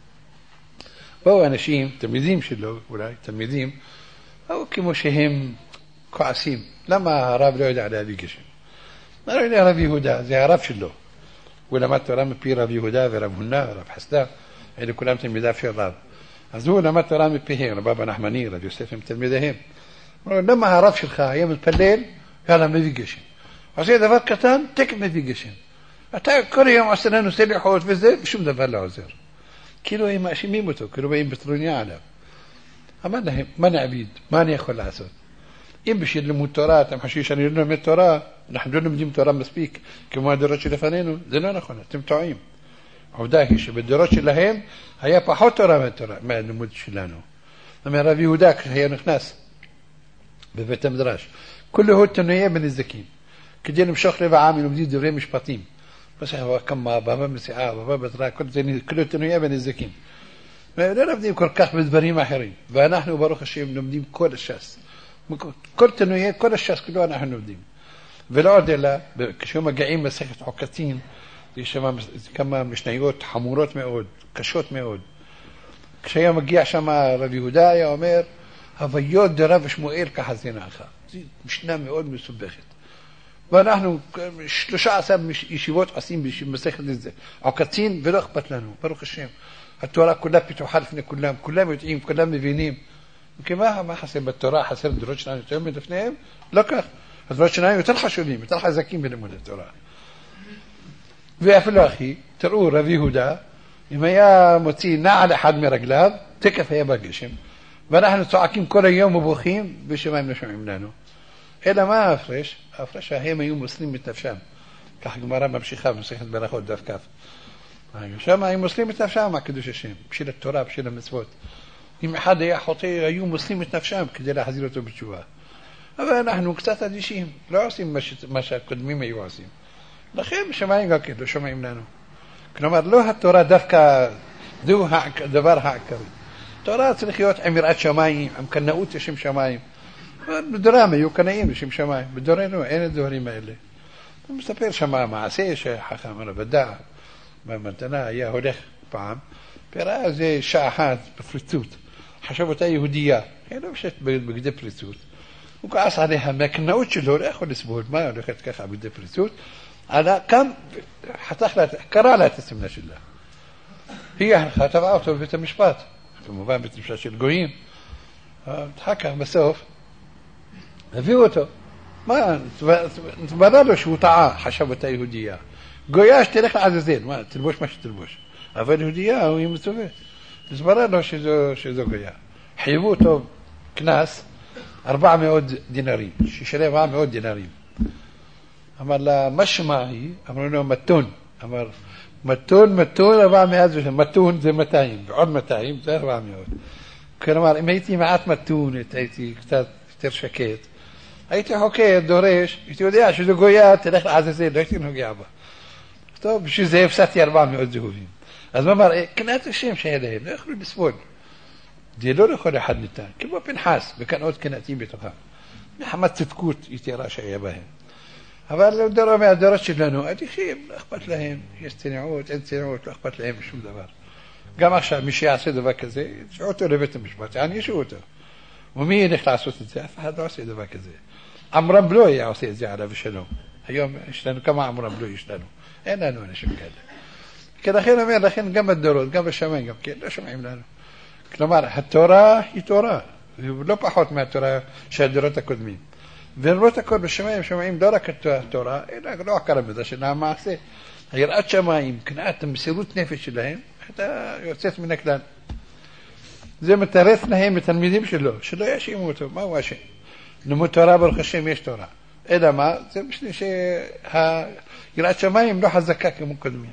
באו אנשים, תלמידים שלו, אולי, תלמידים, באו כמו שהם כועסים. למה הרב לא יודע להביא גשם? מה לא יודע רב יהודה? זה הרב שלו. הוא למד תורה מפי רב יהודה ורב הונא ורב חסדה, אלה כולם תלמידיו של רב. אז הוא למד תורה מפיהם, רב אבא נחמני, רב יוסף הם תלמידיהם. אמרו, למה הרב שלך היה מתפלל, יאללה מביא גשם. עושה דבר קטן, תקף מביא גשם. אתה כל היום עושה לנו סליחות וזה, ושום דבר לא עוזר. כאילו הם מאשימים אותו, כאילו באים בטרוניה עליו. אמר להם, מה נעביד? מה אני יכול לעשות? אם בשביל לימוד תורה, אתם חושבים שאני לא לומד תורה, אנחנו לא לומדים תורה מספיק, כמו הדורות שלפנינו, זה לא נכון, אתם טועים. העובדה היא שבדורות שלהם היה פחות תורה מהתורה, מהלימוד שלנו. אומר רב יהודה כשהיה נכנס בבית המדרש, כולו תנויה בנזקים, כדי למשוך לב העם לומדים דברי משפטים. בסדר, כמה, במה מסיעה, במה בתרה, כולו תנויה בנזקים. ולא לומדים כל כך בדברים אחרים. ואנחנו ברוך השם לומדים כל הש"ס. כל תנויה, כל הש"ס, כולו אנחנו לומדים. ולא עוד אלא, כשהם מגיעים מסכת חוקתין, יש שם כמה משניות חמורות מאוד, קשות מאוד. כשהיה מגיע שם רב יהודה היה אומר, הוויות דרב שמואל ככה זה נעכה. זו משנה מאוד מסובכת. ואנחנו שלושה עשר ישיבות עושים במסכת לזה. עוקצין ולא אכפת לנו, ברוך השם. התורה כולה פתוחה לפני כולם, כולם יודעים, כולם מבינים. וכמה, מה חסר בתורה, חסר דורות שלנו יותר מלפניהם? לא כך. הדורות שלנו יותר חשובים, יותר חזקים בלימוד התורה. ואפילו אחי, תראו רב יהודה, אם היה מוציא נעל אחד מרגליו, תקף היה בגשם. ونحن צועקים כל היום ובוכים בשמיים לא שומעים לנו. אלא מה ההפרש? ההפרש שהם היו מוסרים את נפשם. כך גמרא ממשיכה במסכת ברכות דף כ'. שם היו מוסרים את נפשם מהקדוש השם, בשביל התורה, בשביל המצוות. אם אחד היה חוטא, היו מוסרים את נפשם כדי להחזיר אותו בתשובה. אבל אנחנו קצת אדישים, לא עושים מה, ש... מה שהקודמים היו עושים. לכן בשמיים גם כן לא שומעים לנו. כלומר, לא התורה דווקא, זהו הדבר העיקרי. תורה צריך להיות עם יראת שמיים, עם קנאות לשם שמיים. בדורם היו קנאים לשם שמיים. בדורנו אין הדברים האלה. הוא מספר שם מעשה שחכם הרבדע במתנה היה הולך פעם, וראה איזה שעה אחת בפריצות. חשב אותה יהודייה, היא לא משת בגדי פריצות. הוא כעס עליה מהקנאות שלו, לא יכול לסבול, מה הולכת ככה בגדי פריצות? עלה, קם, חתך לה, קרא לה את הסמנה שלה. היא הלכה, תבעה אותו בבית המשפט. כמובן בית המשפט של גויים. אחר כך בסוף, הביאו אותו. מה, נתברר לו שהוא טעה, חשב אותה יהודייה. גויה שתלך לעזאזל, מה, תלבוש מה שתלבוש. אבל יהודייה הוא מצווה. נתברר לו שזו, שזו גויה. חייבו אותו כנס ארבע מאות דינרים, שישלם ארבע מאות דינרים. אמר לה, מה שמה היא? אמרו לו, מתון. אמר, מתון, מתון, ארבע מאות, מתון זה מאתיים, ועוד מאתיים זה ארבע מאות. כלומר, אם הייתי מעט מתון, הייתי קצת יותר שקט, הייתי חוקר, דורש, הייתי יודע שזו גויה, תלך לעזאזל, לא הייתי נוגע בה. טוב, בשביל זה הפסדתי ארבע מאות זהובים. אז מה אמר, קנאת השם שהיה להם, לא יכולו לסבול. זה לא לכל אחד ניתן, כמו פנחס, וקנאות קנאתים בתוכם. מחמת צדקות יתרה שהיה בהם. אבל דור מהדורות שלנו, אדישים, לא אכפת להם, יש צניעות, אין צניעות, לא אכפת להם שום דבר. גם עכשיו, מי שיעשה דבר כזה, ידעו אותו לבית המשפט, יענישו אותו. ומי ילך לעשות את זה? אף אחד לא עושה דבר כזה. עמרם בלוי היה עושה את זה עליו ושלום. היום יש לנו כמה עמרם בלוי יש לנו. אין לנו אנשים כאלה. כי לכן אומר, לכן גם בדורות, גם בשמיים, גם כן, לא שומעים לנו. כלומר, התורה היא תורה, ולא פחות מהתורה של הדורות הקודמים. ולמרות הכל בשמיים, שומעים לא רק את התורה, אלא לא רק הרמזה שלה המעשה. היראת שמיים, קנאת המסירות נפש שלהם, הייתה יוצאת מן הכלל. זה מתרץ להם בתלמידים שלו, שלא יאשימו אותו. מה הוא אשם? לימוד תורה ברוך השם יש תורה. אלא מה? זה משנה שהיראת שמיים לא חזקה כמו קודמיה.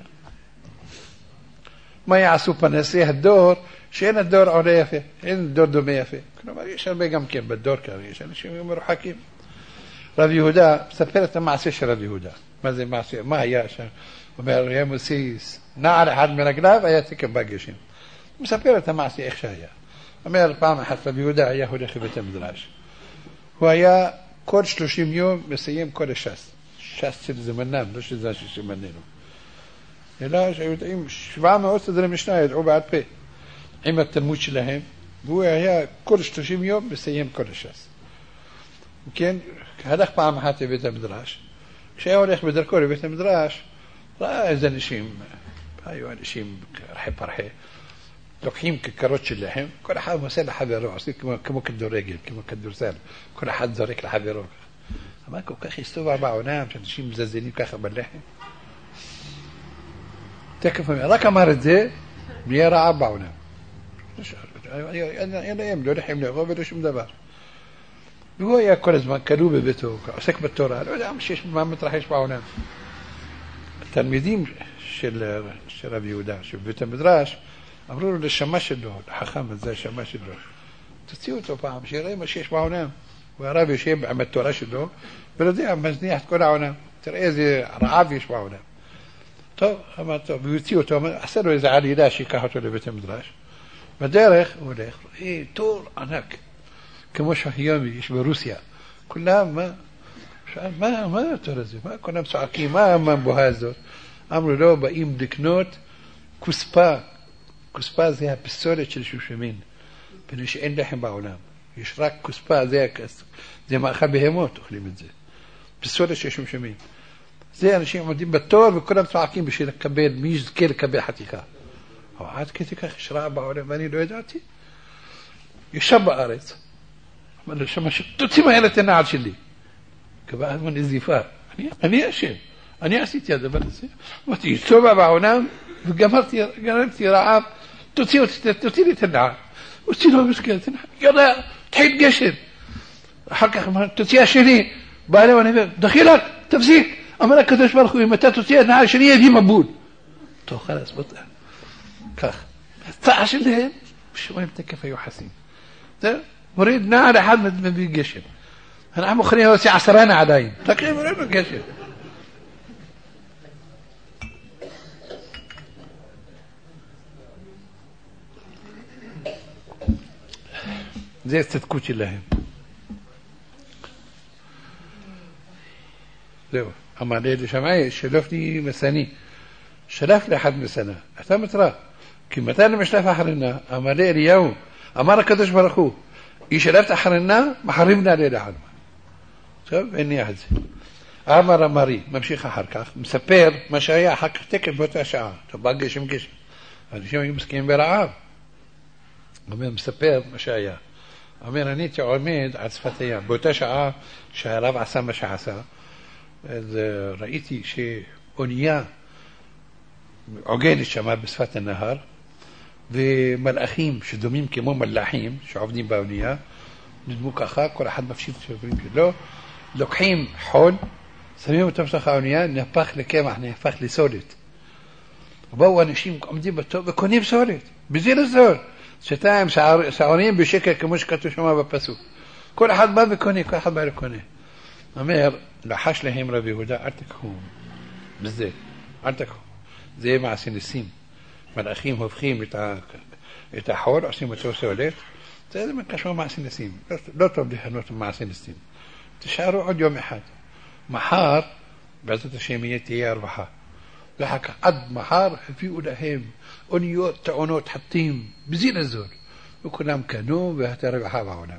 מה יעשו פנסי הדור, שאין הדור עולה יפה, אין דור דומה יפה. כלומר, יש הרבה גם כן בדור כאלה, יש אנשים מרוחקים. רב יהודה מספר את המעשה של רב יהודה. מה זה מעשה? מה היה שם? הוא אומר, היה מוסיס, נעל אחד מרגליו, היה תקם בגשם. הוא מספר את המעשה איך שהיה. הוא אומר, פעם אחת רב יהודה היה הולך לבית המדרש. הוא היה כל שלושים יום מסיים כל השס. שס של זמנם, לא של זה שזמננו. אלא שהיו יודעים, שבע מאות סדרי משנה ידעו בעד פה. עם התלמוד שלהם, והוא היה כל שלושים יום מסיים כל השס. כן, הלך פעם אחת לבית המדרש. כשהיה הולך בדרכו לבית המדרש, ראה איזה אנשים, היו אנשים רחי פרחי, לוקחים כיכרות של לחם, כל אחד עושה לחברו, עושה כמו, כמו כדורגל, כמו כדורסל, כל אחד זורק לחברו. אמר, כל כך הסתובע בעולם, שאנשים מזלזלים ככה בלחם. תקף, רק אמר את זה, נהיה רעה בעולם. אין להם, לא לחם לאכול ולא שום דבר. והוא היה כל הזמן כלוא בביתו, עוסק בתורה, לא יודע מה מתרחש בעולם. התלמידים של, של רב יהודה, שבבית המדרש, אמרו לו לשמה שלו, לחכם הזה, השמה שלו, תוציאו אותו פעם, שיראה מה שיש בעולם. והרב יושב עם התורה שלו, ולא יודע, מזניח את כל העולם. תראה איזה רעב יש בעולם. טוב, אמר טוב, ויוציא אותו, עשה לו איזה עלילה שיקח אותו לבית המדרש. בדרך הוא הולך, אה, תור ענק, כמו שהיום יש ברוסיה. כולם, מה? שאל, מה, מה התור הזה? מה כולם צועקים? מה המבואה הזאת? אמרו לו, באים לקנות כוספה. כוספה זה הפסולת של שושמין. פני שאין לחם בעולם. יש רק כוספה, זה, זה מאכל בהמות, אוכלים את זה. פסולת של שושמין. זה אנשים עומדים בתור וכולם צועקים בשביל לקבל, מי יזכה לקבל חתיכה. אבל עד כדי כך יש רע בעולם ואני לא ידעתי. ישב בארץ. אמר לו, שמה, תוציא מהר את הנעל שלי. קבע הזמן נזיפה. אני, אני אשם. אני עשיתי הדבר הזה. אמרתי, יצובה בעולם וגמרתי, גמרתי רעב. תוציא, תוציא לי את הנעל. قلت له مسكين يلا تحيد قشر حقا تسيا شني بالي وانا دخيلك تفسير اما لك كدش برخو متى تسيا نهار شنيه دي مبول تو خلاص بطل كخ تعش اللي مش وين كيف يحسين ده مريد نار حد ما بيقشر انا عم خليها وسي عسرانه عدايم تقريبا ما بيقشر زي استتكوتي لهم زي اما ليلي شمعي شلفني مساني شلف لي حد مسنا احتم ترى كما تاني مش لاف احرنا اما ليلي يوم اما ركضش برخوه يشلفت احرنا محرمنا ليلي حد شوف اني احزي امر مري ممشي حركه مسبر مشايا حق تكب وتشعى تبقى شمكش هذا شو مسكين برعاب ومن مسبر مشايا أمير نيتي عميد على صفتيا بوتشعة شهراب عسام مش عسا رأيتي شيء أنيا عقيل الشمال بصفة النهار وملأخيم شدوميم كمو ملاحيم شو عبدين باونيا ندموك أخاك ولا حد ما فشيت شوفين كله لقحيم حول سميهم تمسخ أونيا نفخ لكيما نفخ لسولت وبوا نشيم قمدين بتو بكونيم سولت بزير الزول شتايم شعورين بشكل كمش كتو شما ببسو كل حد ما بيكوني كل حد ما بيكوني أمير لحش لهم ربي هدا أرتكهم بالذات أرتكهم زي مع سنسيم ملأخيم هفخيم يتع يتحول عشان متوسولات زي ما كشوا مع سنسيم لا تبدي هنوت مع سنسيم تشعروا عد يوم أحد محار بعزة الشيمية تيار بحار لحك عد محار في أولهم أنيوت تعنوت حطيم بزين الزول وكلام كانوا بهتر بحابة ونام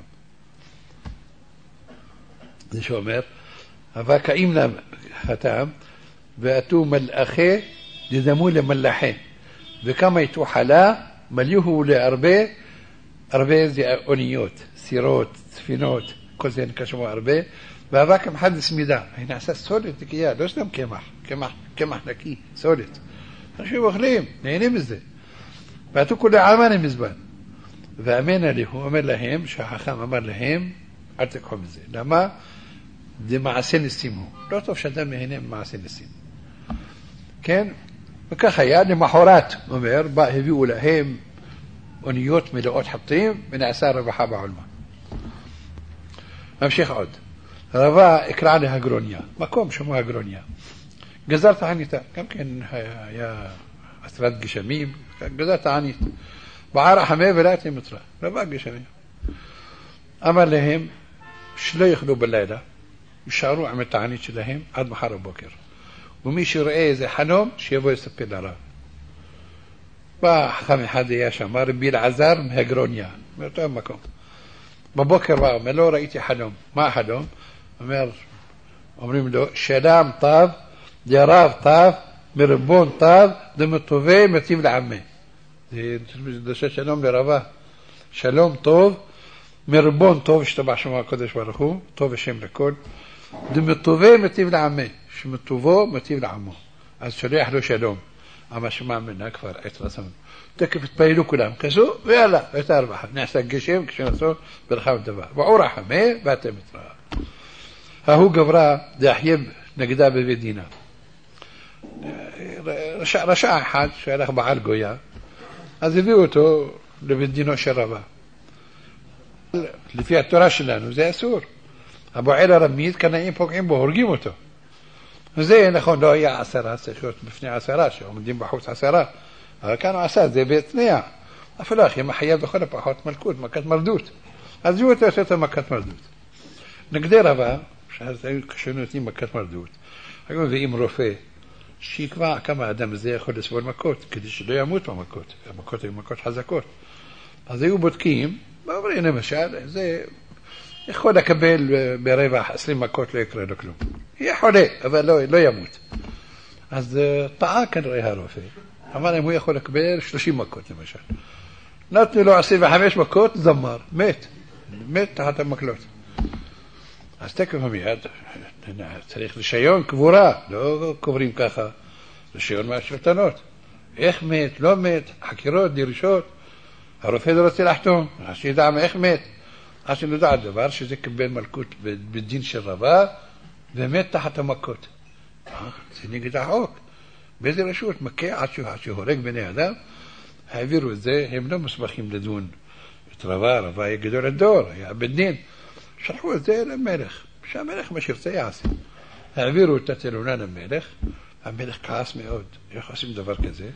شو أمر هفاك إيمنا هتام بأتو ملأخي دزمو لملاحين بكما يتو حلا مليوه لأربي أربي زي أنيوت سيروت سفينوت كل زين كشمو أربي بهفاك محدث ميدا هنا أساس سولت كيا لوش نم كمح كمح كمح لكي سولت شو بخليم نيني مزدي باتو كل عامان مزبان فأمين له أمر لهم شاحخام أمر لهم أرتكهم مزدي لما دي مع سن السيمو لا توفش دم هنا مع سن السيم كان كخيال محورات أمر بقى هبيقوا لهم أنيوت ملؤات حطيم من أسار بحابة علماء أمشيخ عود رفا إكرا لها جرونيا ما كوم شموها جرونيا جزرت عنيتا كم كان يا أسراد جشميم جزرت عنيت بعار حماية بلاتي مطرة رفا جشميم أمر لهم شلو يخلوا بالليلة يشعروا عمل تعنيت لهم عد محارب بوكر وميشي رأي زي حنوم شيبو يسبي لرا وحكمي حدا يا شمار بيل عزار مهجرونيا مرتهم مكم ببوكر بقى ملو رأيتي حنوم ما حنوم أمر أمريم له شلام طاب جراب طاب مربون طاب دمطوفي متيب العمي ده شلوم لرباه شلوم طوف مربون طوف اشتبع شما قدش برخو طوف الشيم لكل دمطوفي متيب العمي شمطوفو متيب العمو از شريح له شلوم اما شما من اكثر اترسم تكف تبيلو كلام كسو ويلا اتربح نحسن قشيم كشنسو بالخام دبا وعورا حمي باتمترا ها هو قبرا داحيب نقدا ببدينا رشع رشع حد شارخ بعالقو يا هذا بيوتو لبدينو شربا اللي فيها التراش لانه زي سور ابو عيلة رميد كان ينفقين بهرقيموتو زي نخون لو هي عسرات شوت بفني عسرات شو مدين بحوث عسرات كانوا عسات زي بيت نيا في الاخر ما حيا دخل بحوث ملكوت ما كانت مردود الجوة تسوت ما كانت مردود نقدرها بقى مش هذا شنو تي ما كانت مردود يقول زي مروفي شيك بقى كما ادم زي ياخذ اسبوع مكوت كدش لا يموت ما مكوت مكوت مكوت حزكوت هذا يوبد كيم ما برينا مشال زي ياخذ كبل بريبح اسلم مكوت لا يكره لكلهم هي حوله هذا لا لا يموت هذا طعا كان ريها روفي اما هو ياخذ كبير ثلاثين مكوت مشال نطلع له عصيب خمس مكوت زمار مات مات تحت مكلوت استكفهم يا تاريخ الشيون كبورا لو كبريم كاخا الشيون ما شفتنوت اخ مات لو مات حكيروت ديرشوت הרופא לא רוצה לחתום, עד שידע מאיך מת, עד שנודע הדבר שזה קיבל מלכות בדין של רבה, ומת תחת המכות. זה נגד החוק. באיזה רשות מכה עד שהורג בני אדם, העבירו את זה, הם לא מסמכים לדון את רבה, רבה היה גדול הדור, היה בדין. שלחו את זה למלך, שהמלך מה שירצה יעשה. העבירו את התלונה למלך, המלך כעס מאוד, איך עושים דבר כזה?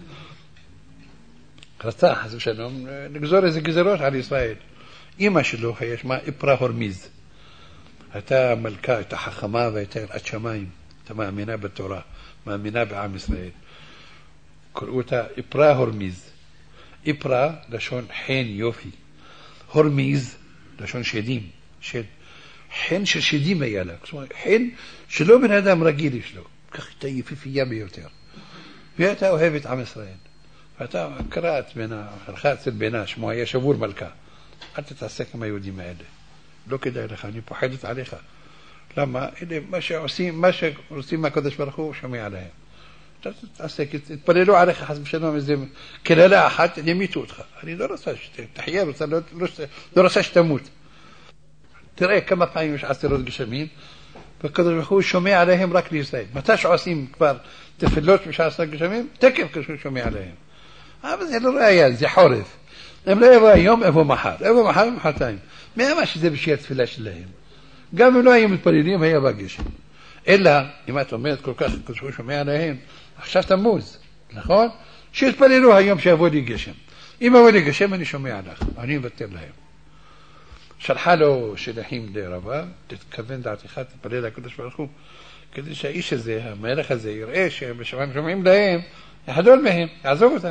רצה, חס ושלום, לגזור איזה גזרות על ישראל. אמא שלו היה שמה איפרה הורמיז. הייתה מלכה, הייתה חכמה והייתה יראת שמיים. הייתה מאמינה בתורה, מאמינה בעם ישראל. קראו אותה איפרה הורמיז. איפרה, לשון חן יופי. הורמיז, לשון שדים. שד. חן של שדים היה לה. זאת אומרת, חן שלא בן אדם רגיל יש לו. כך הייתה יפיפייה ביותר. והיא הייתה אוהבת עם ישראל. ואתה קראת בינה, הלכה אצל בינה, שמו היה שבור מלכה. אל תתעסק עם היהודים האלה. לא כדאי לך, אני פוחדת עליך. למה? אלה, מה שעושים, מה שעושים מהקדוש ברוך הוא, שומע עליהם. אתה תתעסק, תתפללו עליך חס ושלום איזה קללה אחת, ימיתו אותך. אני לא רוצה שתחיה, לא, לא, לא רוצה שתמות. תראה כמה פעמים יש עשרות גשמים, והקדוש ברוך הוא שומע עליהם רק לישראל. מתי שעושים כבר תפילות בשעה עשרת גשמים, תקף כשהוא שומע עליהם. אבל זה לא ראייה, זה חורף. הם לא יבוא היום, יבוא מחר. יבוא מחר ומחרתיים. מי אמר שזה בשביל התפילה שלהם? גם אם לא היו מתפללים, היה בגשם. אלא, אם את אומרת כל כך, כשהוא שומע עליהם, עכשיו תמוז, נכון? שיתפללו היום שיבוא לי גשם. אם יבוא לי גשם, אני שומע לך. אני מבטל להם. שלחה לו שלחים לרבה, תתכוון דעתך, תתפלל לקדוש ברוך הוא, כדי שהאיש הזה, המלך הזה, יראה שהם שומעים להם, יחדול מהם, יעזוב אותם.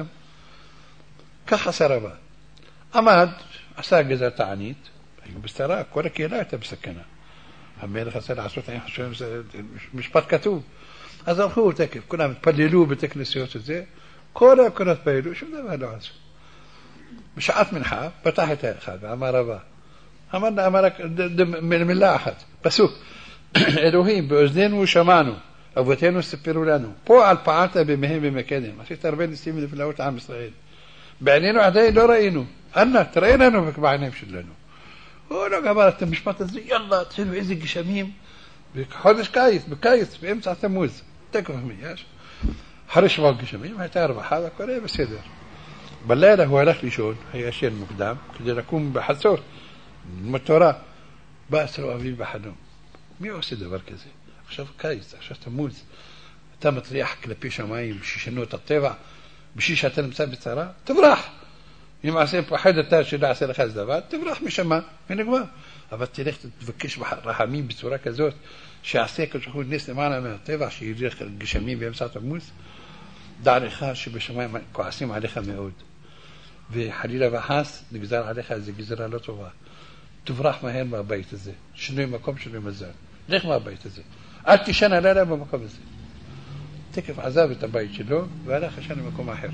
כך עשה רבה. עמד, עשה גזר תענית, היו בסתרה, כל הקהילה הייתה בסכנה. המלך עשה לעשות עין חשובים, משפט כתוב. אז הלכו תקף, כולם התפללו בתי כנסיות הזה, כל הקונות פעלו, שום דבר לא עשו. בשעת מנחה, פתח את האחד, ואמר רבה. אמר, אמר רק מילה אחת, פסוק. אלוהים, באוזנינו שמענו, אבותינו סיפרו לנו. פועל פעלת במהם במקדם. עשית הרבה ניסים ונפלאות עם ישראל. בעינינו עדיין לא ראינו. אנא, תראה לנו בעיניים שלנו. הוא לא גמר את המשפט הזה, יאללה, תחילו איזה גשמים. בחודש קיץ, בקיץ, באמצע תמוז. תקף מי, יש? אחרי שבוע גשמים, הייתה הרווחה, והכל היה בסדר. בלילה הוא הלך לישון, היה ישן מוקדם, כדי לקום בחצות, מתורה. בא אצלו אביב בחלום. מי עושה דבר כזה? עכשיו קיץ, עכשיו תמוז. אתה מטריח כלפי שמיים ששינו את הטבע, בשביל שאתה נמצא בצרה, תברח. אם עשה פחד אתה שלא עשה לך איזה דבר, תברח משמה, ונגמר. אבל תלך תבקש רחמים בצורה כזאת, שעשה כשהוא נס למעלה מהטבע, שיראה גשמים באמצע תמוז, דע לך שבשמיים כועסים עליך מאוד. וחלילה וחס נגזר עליך איזו גזרה לא טובה. תברח מהר מהבית הזה. שינוי מקום, שינוי מזל. לך מהבית הזה. אל תישן הלילה במקום הזה. תקף עזב את הבית שלו, והלך ישן למקום אחר.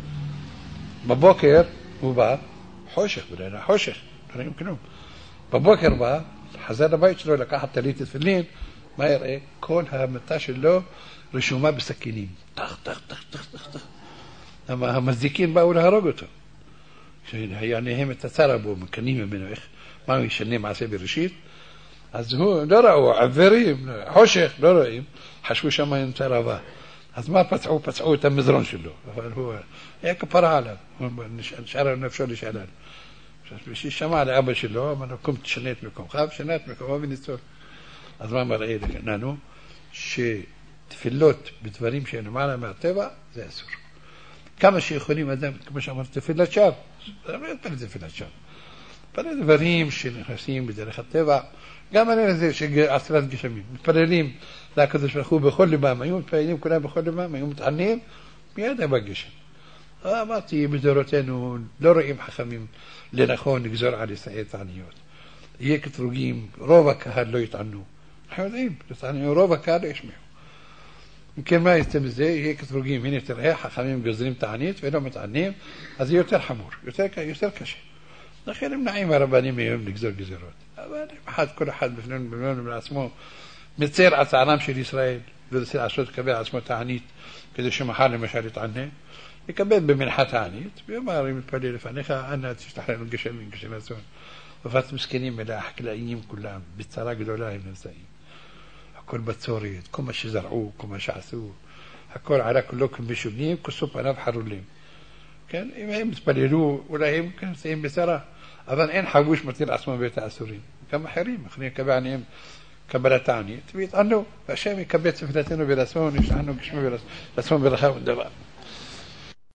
בבוקר הוא בא, חושך, בלילה חושך, לא רואים כלום. בבוקר בא, חזר לבית שלו, לקח טלית תפילין, מה יראה? כל המתה שלו רשומה בסכינים. תח, תח, תח, תח, תח, תח. המזיקים באו להרוג אותו. כשהיה נהם את הצרה בו, מקנים ממנו, איך, מה הוא ישנה מעשה בראשית? אז הוא, לא ראו, עברים, חושך, לא רואים, חשבו שם נמצא רבה. אז מה פצעו? פצעו את המזרון שלו. אבל הוא היה כפרה עליו. הוא נשאר נפשו לשאלן. כששמע לאבא שלו, אמר לו, קום תשנה את מקומך, ושנה את מקומו וניצול. אז מה מראה לנו? שתפילות בדברים שהן למעלה מהטבע, זה אסור. כמה שיכולים אדם, כמו שאמרת, תפילת שווא. זה לא יתפלל תפילת שווא. תפלל דברים שנכנסים בדרך הטבע, גם עלינו זה שעשרת גשמים. מתפללים לקדוש ברוך הוא בכל ליבם, היו מתפללים כולם בכל ליבם, היו מתענים, מיד היה בגשם. אמרתי, בדורותינו לא רואים חכמים לנכון לגזור על ישראל תעניות. יהיה כתרוגים, רוב הקהל לא יתענו. אנחנו יודעים, רוב הקהל לא ישמעו. אם כן, מה יצא מזה? יהיה כתרוגים, הנה תראה, חכמים גוזרים תענית ולא מתענים, אז זה יותר חמור, יותר, יותר קשה. לכן הם נעים הרבנים היום לגזור גזרות. אבל אחד, כל אחד בפנינו ובעצמו מצר על צערם של ישראל, بده يصير عشرة كبير اسمه تعنيت كده شو محل مشاريط عنه يكبر بمنحة تعنيت بيماري متبلي فنخا أنا تشتحرين القشم من قشم سون وفات مسكينين ملا أحكي لأيام كلها بتسرق دولاي من الزين هكول بتصوري كم شي زرعوه كم شي عسوه هكول على كلكم بشونيم كسوب أنا بحروا لهم كان إما متبللوه ولا يمكن سيم بسرعة أظن إن حوش مثير أسماء بيت أسورين كم حريم خلينا كبعني كبلا تعني تبيت أنه فشامي كبيت سفلتين وبرسمون يشحنوا قشمه برسمون برخاء الدواء